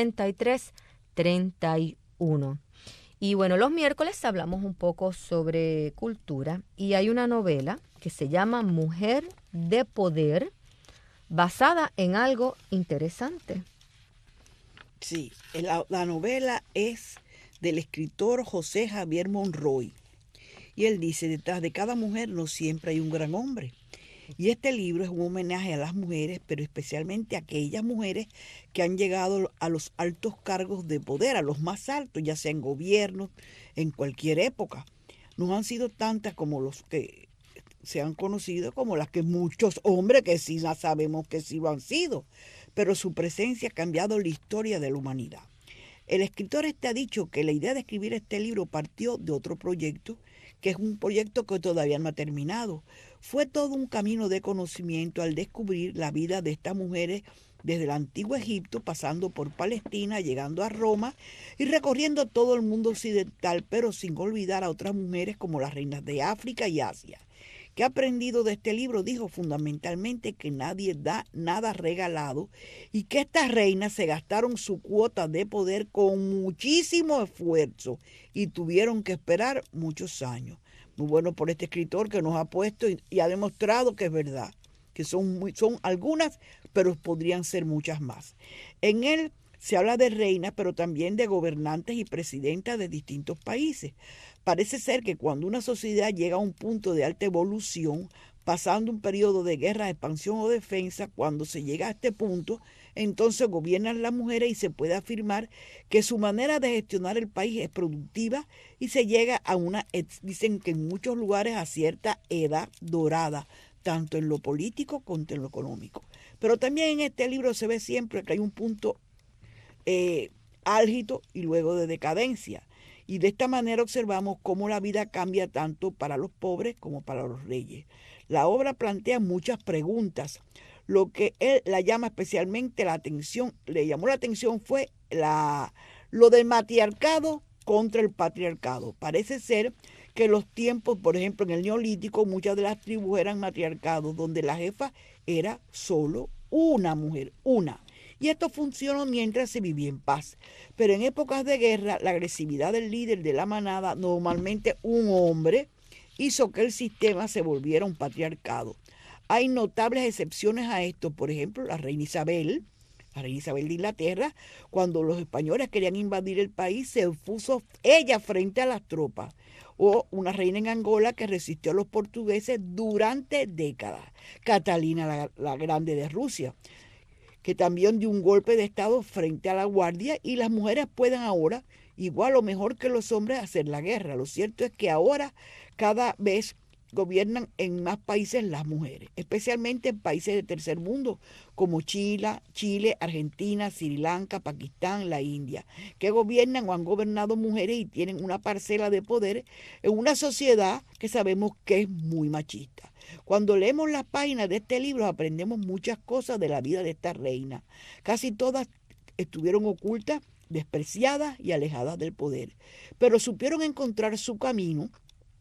7331. Y bueno, los miércoles hablamos un poco sobre cultura y hay una novela que se llama Mujer de Poder, basada en algo interesante. Sí, la novela es del escritor José Javier Monroy. Y él dice, detrás de cada mujer no siempre hay un gran hombre. Y este libro es un homenaje a las mujeres, pero especialmente a aquellas mujeres que han llegado a los altos cargos de poder, a los más altos, ya sea en gobierno, en cualquier época. No han sido tantas como los que se han conocido, como las que muchos hombres que sí sabemos que sí lo han sido, pero su presencia ha cambiado la historia de la humanidad. El escritor ha dicho que la idea de escribir este libro partió de otro proyecto, que es un proyecto que todavía no ha terminado. Fue todo un camino de conocimiento al descubrir la vida de estas mujeres desde el antiguo Egipto, pasando por Palestina, llegando a Roma y recorriendo todo el mundo occidental, pero sin olvidar a otras mujeres como las reinas de África y Asia. ¿Qué ha aprendido de este libro? Dijo fundamentalmente que nadie da nada regalado y que estas reinas se gastaron su cuota de poder con muchísimo esfuerzo y tuvieron que esperar muchos años. Muy bueno por este escritor que nos ha puesto y ha demostrado que es verdad, que son algunas, pero podrían ser muchas más. En él se habla de reinas, pero también de gobernantes y presidentas de distintos países. Parece ser que cuando una sociedad llega a un punto de alta evolución, pasando un periodo de guerra, expansión o defensa, cuando se llega a este punto, entonces gobiernan las mujeres y se puede afirmar que su manera de gestionar el país es productiva y se llega a dicen que en muchos lugares a cierta edad dorada, tanto en lo político como en lo económico. Pero también en este libro se ve siempre que hay un punto álgido y luego de decadencia. Y de esta manera observamos cómo la vida cambia tanto para los pobres como para los reyes. La obra plantea muchas preguntas. Lo que él la llama especialmente la atención, le llamó la atención fue lo del matriarcado contra el patriarcado. Parece ser que los tiempos, por ejemplo, en el Neolítico, muchas de las tribus eran matriarcados, donde la jefa era solo una mujer, una. Y esto funcionó mientras se vivía en paz. Pero en épocas de guerra, la agresividad del líder de la manada, normalmente un hombre, hizo que el sistema se volviera un patriarcado. Hay notables excepciones a esto, por ejemplo, la reina Isabel de Inglaterra, cuando los españoles querían invadir el país, se puso ella frente a las tropas. O una reina en Angola que resistió a los portugueses durante décadas. Catalina la Grande de Rusia, que también dio un golpe de estado frente a la guardia, y las mujeres pueden ahora, igual o mejor que los hombres, hacer la guerra. Lo cierto es que ahora cada vez gobiernan en más países las mujeres, especialmente en países de tercer mundo como Chile, Argentina, Sri Lanka, Pakistán, la India, que gobiernan o han gobernado mujeres y tienen una parcela de poder en una sociedad que sabemos que es muy machista. Cuando leemos las páginas de este libro aprendemos muchas cosas de la vida de esta reina. Casi todas estuvieron ocultas, despreciadas y alejadas del poder, pero supieron encontrar su camino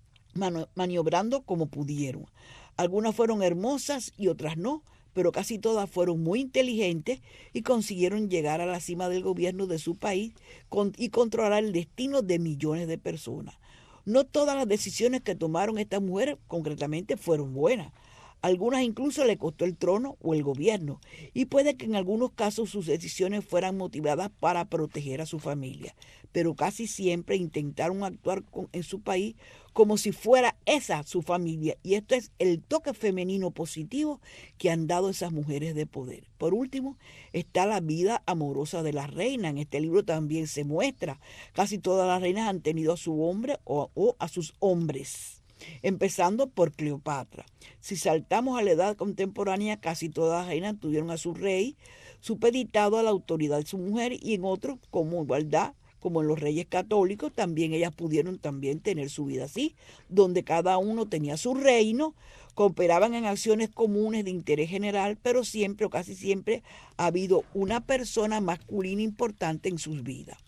maniobrando como pudieron. Algunas fueron hermosas y otras no, pero casi todas fueron muy inteligentes y consiguieron llegar a la cima del gobierno de su país y controlar el destino de millones de personas. No todas las decisiones que tomaron estas mujeres concretamente fueron buenas. Algunas incluso le costó el trono o el gobierno, y puede que en algunos casos sus decisiones fueran motivadas para proteger a su familia, pero casi siempre intentaron actuar en su país como si fuera esa su familia, y esto es el toque femenino positivo que han dado esas mujeres de poder. Por último, está la vida amorosa de la reina. En este libro también se muestra. Casi todas las reinas han tenido a su hombre o a sus hombres, empezando por Cleopatra. Si saltamos a la edad contemporánea, casi todas las reinas tuvieron a su rey supeditado a la autoridad de su mujer, y en otros, como igualdad, como en los reyes católicos, también ellas pudieron también tener su vida así, donde cada uno tenía su reino, cooperaban en acciones comunes de interés general, pero siempre o casi siempre ha habido una persona masculina importante en sus vidas.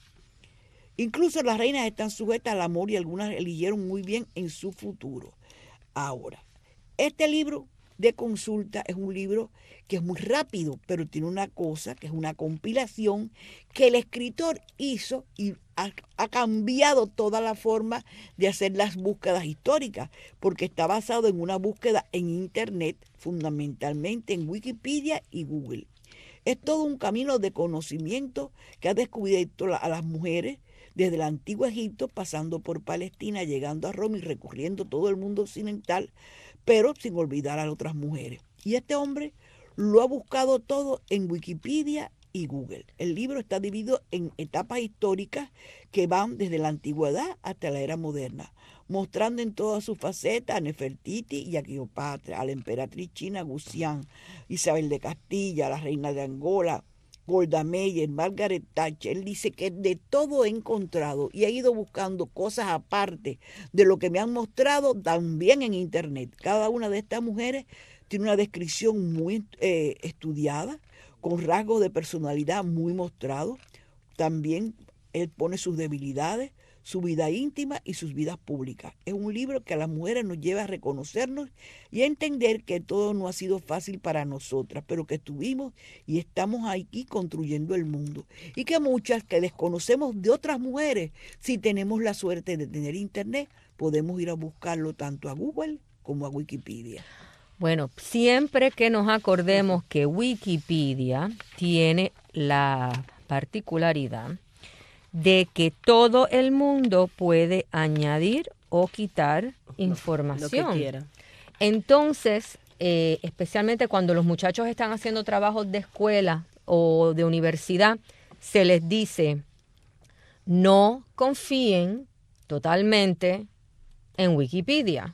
Incluso las reinas están sujetas al amor y algunas eligieron muy bien en su futuro. Ahora, este libro de consulta es un libro que es muy rápido, pero tiene una cosa que es una compilación que el escritor hizo y ha cambiado toda la forma de hacer las búsquedas históricas, porque está basado en una búsqueda en Internet, fundamentalmente en Wikipedia y Google. Es todo un camino de conocimiento que ha descubierto a las mujeres desde el antiguo Egipto, pasando por Palestina, llegando a Roma y recorriendo todo el mundo occidental, pero sin olvidar a otras mujeres. Y este hombre lo ha buscado todo en Wikipedia y Google. El libro está dividido en etapas históricas que van desde la antigüedad hasta la era moderna, mostrando en todas sus facetas a Nefertiti y a Cleopatra, a la emperatriz china Guxiang, Isabel de Castilla, a la reina de Angola, Golda Meir, Margaret Thatcher. Él dice que de todo he encontrado y he ido buscando cosas aparte de lo que me han mostrado también en Internet. Cada una de estas mujeres tiene una descripción muy estudiada, con rasgos de personalidad muy mostrados. También él pone sus debilidades, su vida íntima y sus vidas públicas. Es un libro que a las mujeres nos lleva a reconocernos y a entender que todo no ha sido fácil para nosotras, pero que estuvimos y estamos aquí construyendo el mundo. Y que muchas que desconocemos de otras mujeres, si tenemos la suerte de tener Internet, podemos ir a buscarlo tanto a Google como a Wikipedia. Bueno, siempre que nos acordemos que Wikipedia tiene la particularidad de que todo el mundo puede añadir o quitar información. Lo que quiera. Entonces, especialmente cuando los muchachos están haciendo trabajos de escuela o de universidad, se les dice, no confíen totalmente en Wikipedia.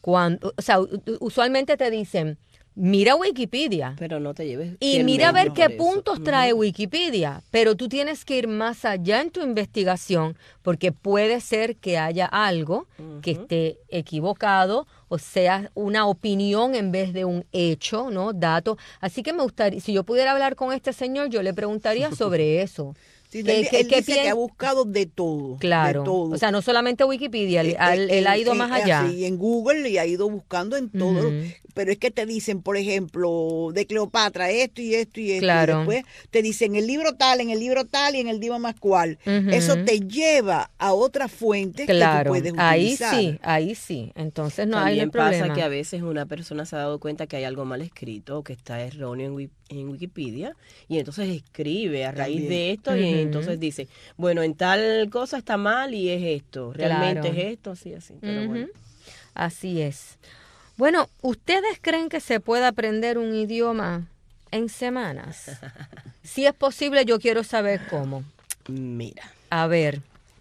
Usualmente te dicen, mira Wikipedia. Pero no te lleves. Y mira a ver qué puntos trae Wikipedia. Pero tú tienes que ir más allá en tu investigación, porque puede ser que haya algo que esté equivocado, o sea, una opinión en vez de un hecho, ¿no? Dato. Así que me gustaría, si yo pudiera hablar con este señor, yo le preguntaría sobre eso. Sí, él dice que ha buscado de todo. Claro. De todo. O sea, no solamente Wikipedia, él ha ido más allá. Sí, en Google y ha ido buscando en todo. Pero es que te dicen, por ejemplo, de Cleopatra, esto y esto y esto. Claro. Y después te dicen el libro tal y en el libro más cual. Eso te lleva a otras fuentes que tú puedes utilizar. Ahí sí. Entonces no También hay problema. pasa que a veces una persona se ha dado cuenta que hay algo mal escrito o que está erróneo en Wikipedia y entonces escribe a raíz de esto y entonces dice, bueno, en tal cosa está mal y es esto, realmente es esto, así. Pero bueno. Así es. Bueno, ¿ustedes creen que se puede aprender un idioma en semanas? Si es posible, yo quiero saber cómo. Mira. A ver.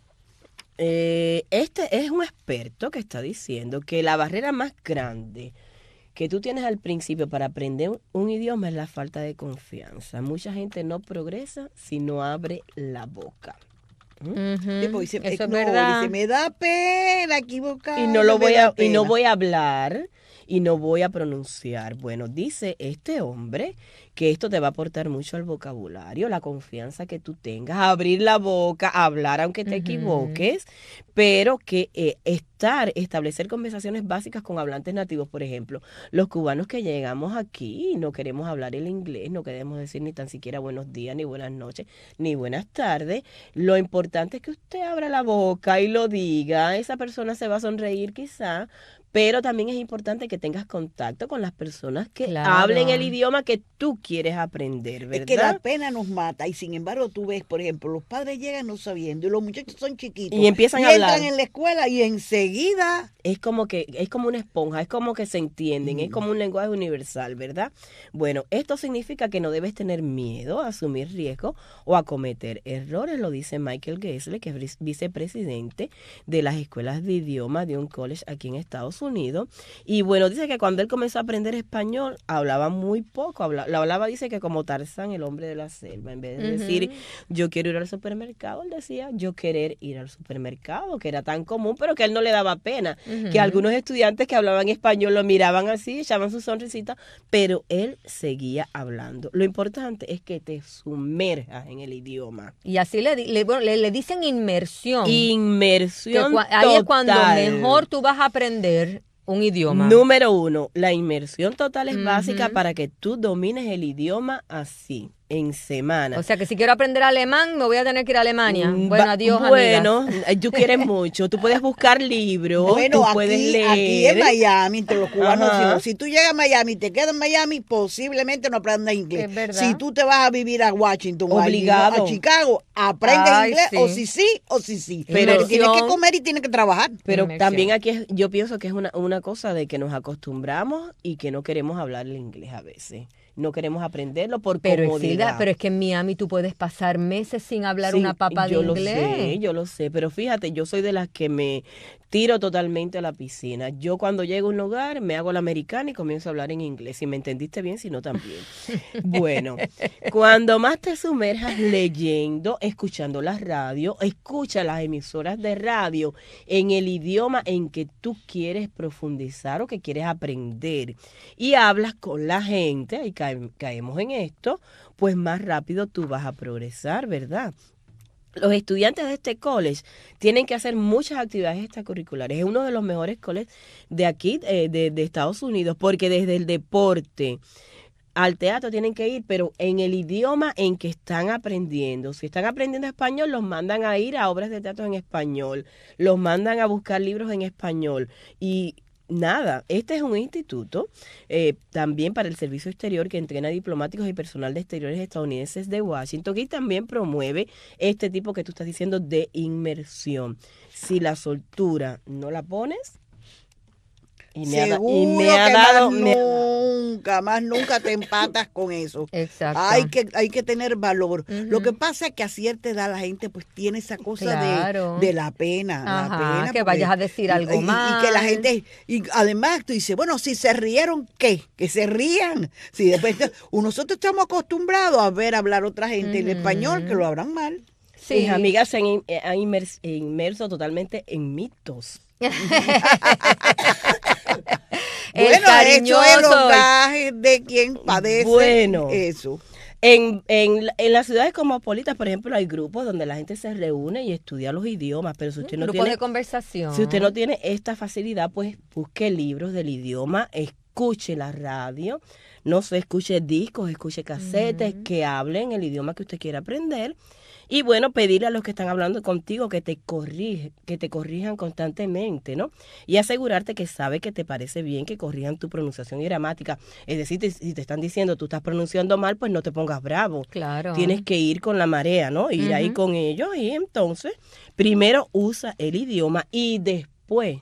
Este es un experto que está diciendo que la barrera más grande que tú tienes al principio para aprender un idioma es la falta de confianza. Mucha gente no progresa si no abre la boca. Dice, eso es verdad. Dice, me da pena equivocar. Y no voy a hablar y no voy a pronunciar. Bueno, dice este hombre que esto te va a aportar mucho al vocabulario, la confianza que tú tengas, abrir la boca, hablar aunque te equivoques, pero que establecer conversaciones básicas con hablantes nativos. Por ejemplo, los cubanos que llegamos aquí no queremos hablar el inglés, no queremos decir ni tan siquiera buenos días, ni buenas noches, ni buenas tardes. Lo importante es que usted abra la boca y lo diga. Esa persona se va a sonreír quizá, pero también es importante que tengas contacto con las personas que hablen el idioma que tú quieres aprender, ¿verdad? Es que la pena nos mata y sin embargo tú ves, por ejemplo, los padres llegan no sabiendo y los muchachos son chiquitos y empiezan a hablar. Entran en la escuela y enseguida es como una esponja, es como que se entienden, es como un lenguaje universal, ¿verdad? Bueno, esto significa que no debes tener miedo a asumir riesgos o a cometer errores, lo dice Michael Gessler, que es vicepresidente de las escuelas de idiomas de un college aquí en Estados Unidos. Y bueno, dice que cuando él comenzó a aprender español, hablaba muy poco, hablaba dice que como Tarzán, el hombre de la selva, en vez de decir yo quiero ir al supermercado, él decía yo querer ir al supermercado, que era tan común, pero que a él no le daba pena, que algunos estudiantes que hablaban español lo miraban así, echaban su sonrisita, pero él seguía hablando. Lo importante es que te sumerjas en el idioma. Y así le dicen inmersión. Inmersión total. Ahí es cuando mejor tú vas a aprender un idioma. Número 1, la inmersión total es básica para que tú domines el idioma así, en semanas. O sea que si quiero aprender alemán, me voy a tener que ir a Alemania. Bueno, adiós, bueno, tú quieres mucho. Tú puedes buscar libros, bueno, tú puedes leer. Aquí en Miami, entre los cubanos, si tú llegas a Miami y te quedas en Miami, posiblemente no aprendas inglés. Es verdad. Si tú te vas a vivir a Washington, obligado, a Chicago, aprendes inglés o si sí. Pero tienes que comer y tienes que trabajar. Pero también aquí yo pienso que es una cosa de que nos acostumbramos y que no queremos hablar el inglés a veces. No queremos aprenderlo por comodidad. Pero es que en Miami tú puedes pasar meses sin hablar una papa de inglés. Yo lo sé, pero fíjate, yo soy de las que me tiro totalmente a la piscina. Yo cuando llego a un lugar me hago la americana y comienzo a hablar en inglés. Si me entendiste bien, si no también. Bueno, cuando más te sumerjas leyendo, escuchando la radio, escucha las emisoras de radio en el idioma en que tú quieres profundizar o que quieres aprender y hablas con la gente, y caemos en esto, pues más rápido tú vas a progresar, ¿verdad? Los estudiantes de este college tienen que hacer muchas actividades extracurriculares. Es uno de los mejores colleges de aquí, de Estados Unidos, porque desde el deporte al teatro tienen que ir, pero en el idioma en que están aprendiendo. Si están aprendiendo español, los mandan a ir a obras de teatro en español, los mandan a buscar libros en español y nada, este es un instituto también para el servicio exterior que entrena diplomáticos y personal de exteriores estadounidenses de Washington y también promueve este tipo que tú estás diciendo de inmersión. Si la soltura no la pones, más nunca te empatas con eso. Exacto. Hay que tener valor. Lo que pasa es que a cierta edad la gente pues tiene esa cosa de la pena. Ajá, la pena que vayas a decir algo más. Y que la gente, y además tú dices, bueno, si se rieron, ¿qué? Que se rían. Si después nosotros estamos acostumbrados a ver hablar otra gente en español, que lo hablan mal. Sí. Mis amigas se han inmerso totalmente en mitos. Bueno, eso es los gajes de quien padece eso. En las ciudades cosmopolitas, por ejemplo, hay grupos donde la gente se reúne y estudia los idiomas, pero si usted no grupos tiene de conversación. Si usted no tiene esta facilidad, pues busque libros del idioma, escuche la radio, no se escuche discos, escuche casetes que hablen el idioma que usted quiera aprender. Y bueno, pedirle a los que están hablando contigo que te corrijan constantemente, ¿no? Y asegurarte que sabe que te parece bien que corrijan tu pronunciación y gramática. Es decir, si te están diciendo tú estás pronunciando mal, pues no te pongas bravo. Claro. Tienes que ir con la marea, ¿no? Ir ahí con ellos y entonces primero usa el idioma y después,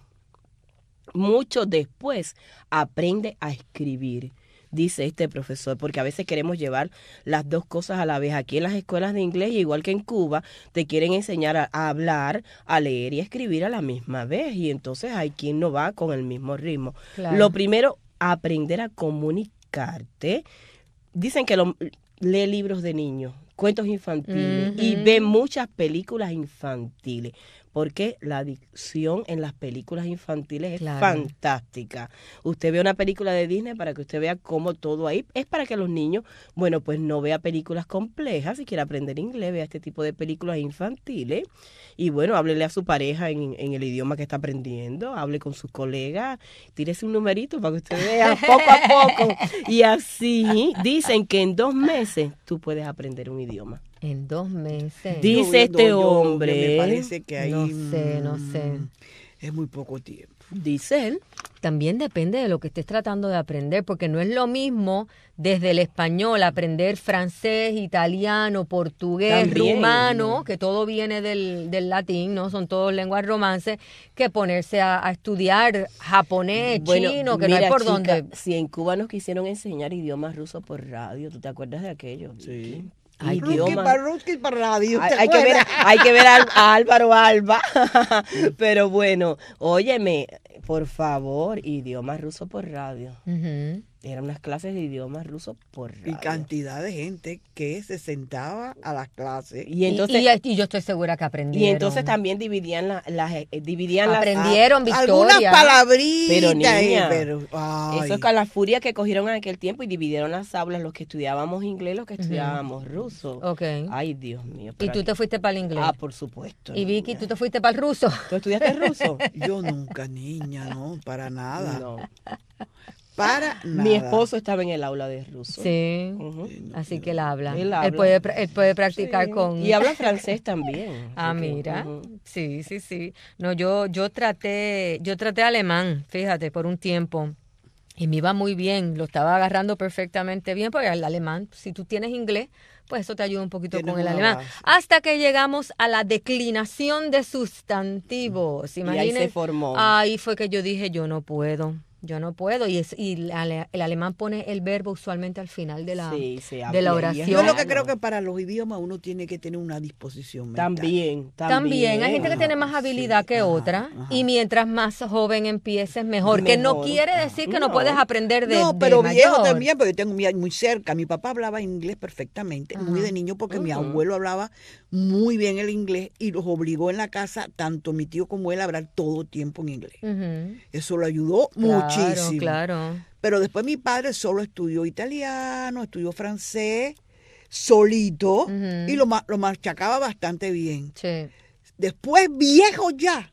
mucho después, aprende a escribir. Dice este profesor, porque a veces queremos llevar las dos cosas a la vez. Aquí en las escuelas de inglés, igual que en Cuba, te quieren enseñar a hablar, a leer y a escribir a la misma vez. Y entonces hay quien no va con el mismo ritmo. Claro. Lo primero, aprender a comunicarte. Dicen que lee libros de niños, cuentos infantiles y ve muchas películas infantiles. Porque la dicción en las películas infantiles es fantástica. Usted ve una película de Disney para que usted vea cómo todo ahí es para que los niños, bueno, pues no vea películas complejas. Si quiere aprender inglés, vea este tipo de películas infantiles. Y bueno, háblele a su pareja en el idioma que está aprendiendo, hable con sus colegas, tírese un numerito para que usted vea poco a poco. Y así dicen que en 2 meses tú puedes aprender un idioma. En 2 meses. Dice este hombre. Me parece que ahí no sé. Es muy poco tiempo. Dice él. También depende de lo que estés tratando de aprender, porque no es lo mismo desde el español aprender francés, italiano, portugués, rumano, que todo viene del latín, ¿no? Son todos lenguas romances, que ponerse a estudiar japonés, chino, que mira, no hay por chica, dónde. Si en Cuba nos quisieron enseñar idiomas rusos por radio, ¿tú te acuerdas de aquello? Sí. Hay para radio. Hay que ver a Álvaro Alba. Pero bueno, óyeme, por favor, idiomas rusos por radio. Eran unas clases de idiomas rusos por radio. Y cantidad de gente que se sentaba a las clases. Y entonces, y yo estoy segura que aprendieron. Y entonces también dividían aprendieron Victoria. Algunas palabritas. Pero niña, eso es con la furia que cogieron en aquel tiempo y dividieron las aulas, los que estudiábamos inglés, los que estudiábamos ruso. Okay. Ay, Dios mío. ¿Y tú te fuiste para el inglés? Ah, por supuesto. ¿Y Vicky, tú te fuiste para el ruso? ¿Tú estudiaste ruso? Yo nunca, niña, no, para nada. No. Para nada. Mi esposo estaba en el aula de ruso. Sí, así que él habla. Él puede practicar con... Y habla francés también. Mira, sí. No, yo traté alemán, fíjate, por un tiempo. Y me iba muy bien, lo estaba agarrando perfectamente bien, porque el alemán, si tú tienes inglés, pues eso te ayuda un poquito con el alemán. Hasta que llegamos a la declinación de sustantivos. Imagínate, y ahí se formó. Ahí fue que yo dije, yo no puedo. Y el alemán pone el verbo usualmente al final de la oración. Yo lo que creo que para los idiomas uno tiene que tener una disposición mental. También. Hay gente que tiene más habilidad que otra. Y mientras más joven empieces, mejor. Que no quiere decir que no puedes aprender de No, pero mayor. viejo también, porque yo tengo muy cerca. Mi papá hablaba inglés perfectamente, muy de niño, porque mi abuelo hablaba muy bien el inglés y los obligó en la casa, tanto mi tío como él, a hablar todo el tiempo en inglés. Eso lo ayudó muchísimo. Claro. Pero después mi padre solo estudió italiano, estudió francés, solito, y lo machacaba bastante bien. Sí. Después, viejo ya,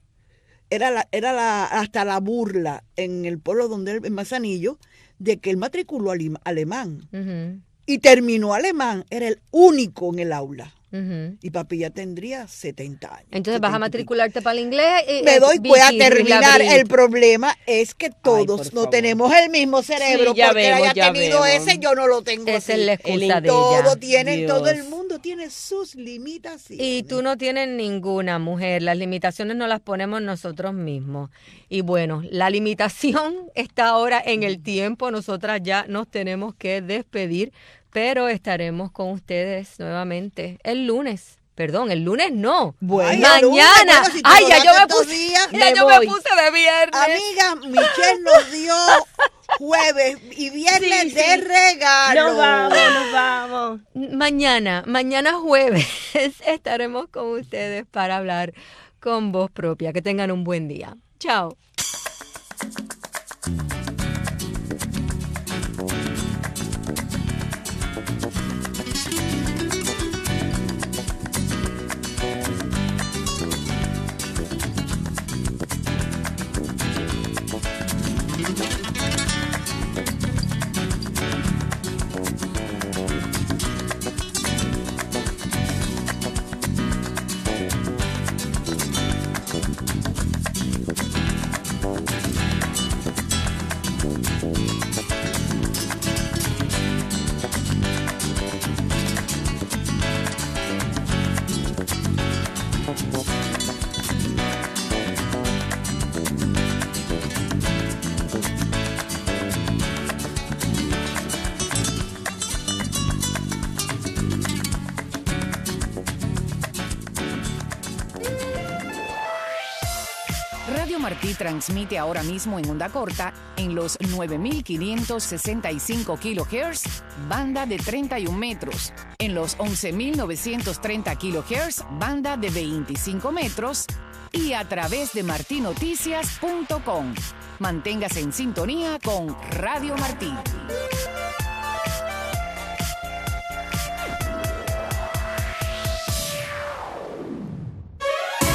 hasta la burla en el pueblo donde él, en Manzanillo, de que él matriculó alemán. Y terminó alemán, era el único en el aula. Y papi ya tendría 70 años. Entonces vas a matricularte para el inglés. Voy a terminar. El problema es que todos no tenemos el mismo cerebro. Sí, porque él haya tenido ese, yo no lo tengo. Esa es la excusa de ella. Todo el mundo tiene sus limitaciones. Y tú no tienes ninguna, mujer. Las limitaciones no las ponemos nosotros mismos. Y bueno, la limitación está ahora en el tiempo. Nosotras ya nos tenemos que despedir. Pero estaremos con ustedes nuevamente el lunes. Perdón, el lunes no. Mañana. Ya yo me puse de viernes. Amiga, Michelle nos dio jueves y viernes de regalo. Nos vamos. Mañana jueves estaremos con ustedes para hablar con voz propia. Que tengan un buen día. Chao. Radio Martí transmite ahora mismo en onda corta en los 9.565 kHz, banda de 31 metros, en los 11.930 kHz, banda de 25 metros, y a través de martinoticias.com. Manténgase en sintonía con Radio Martí.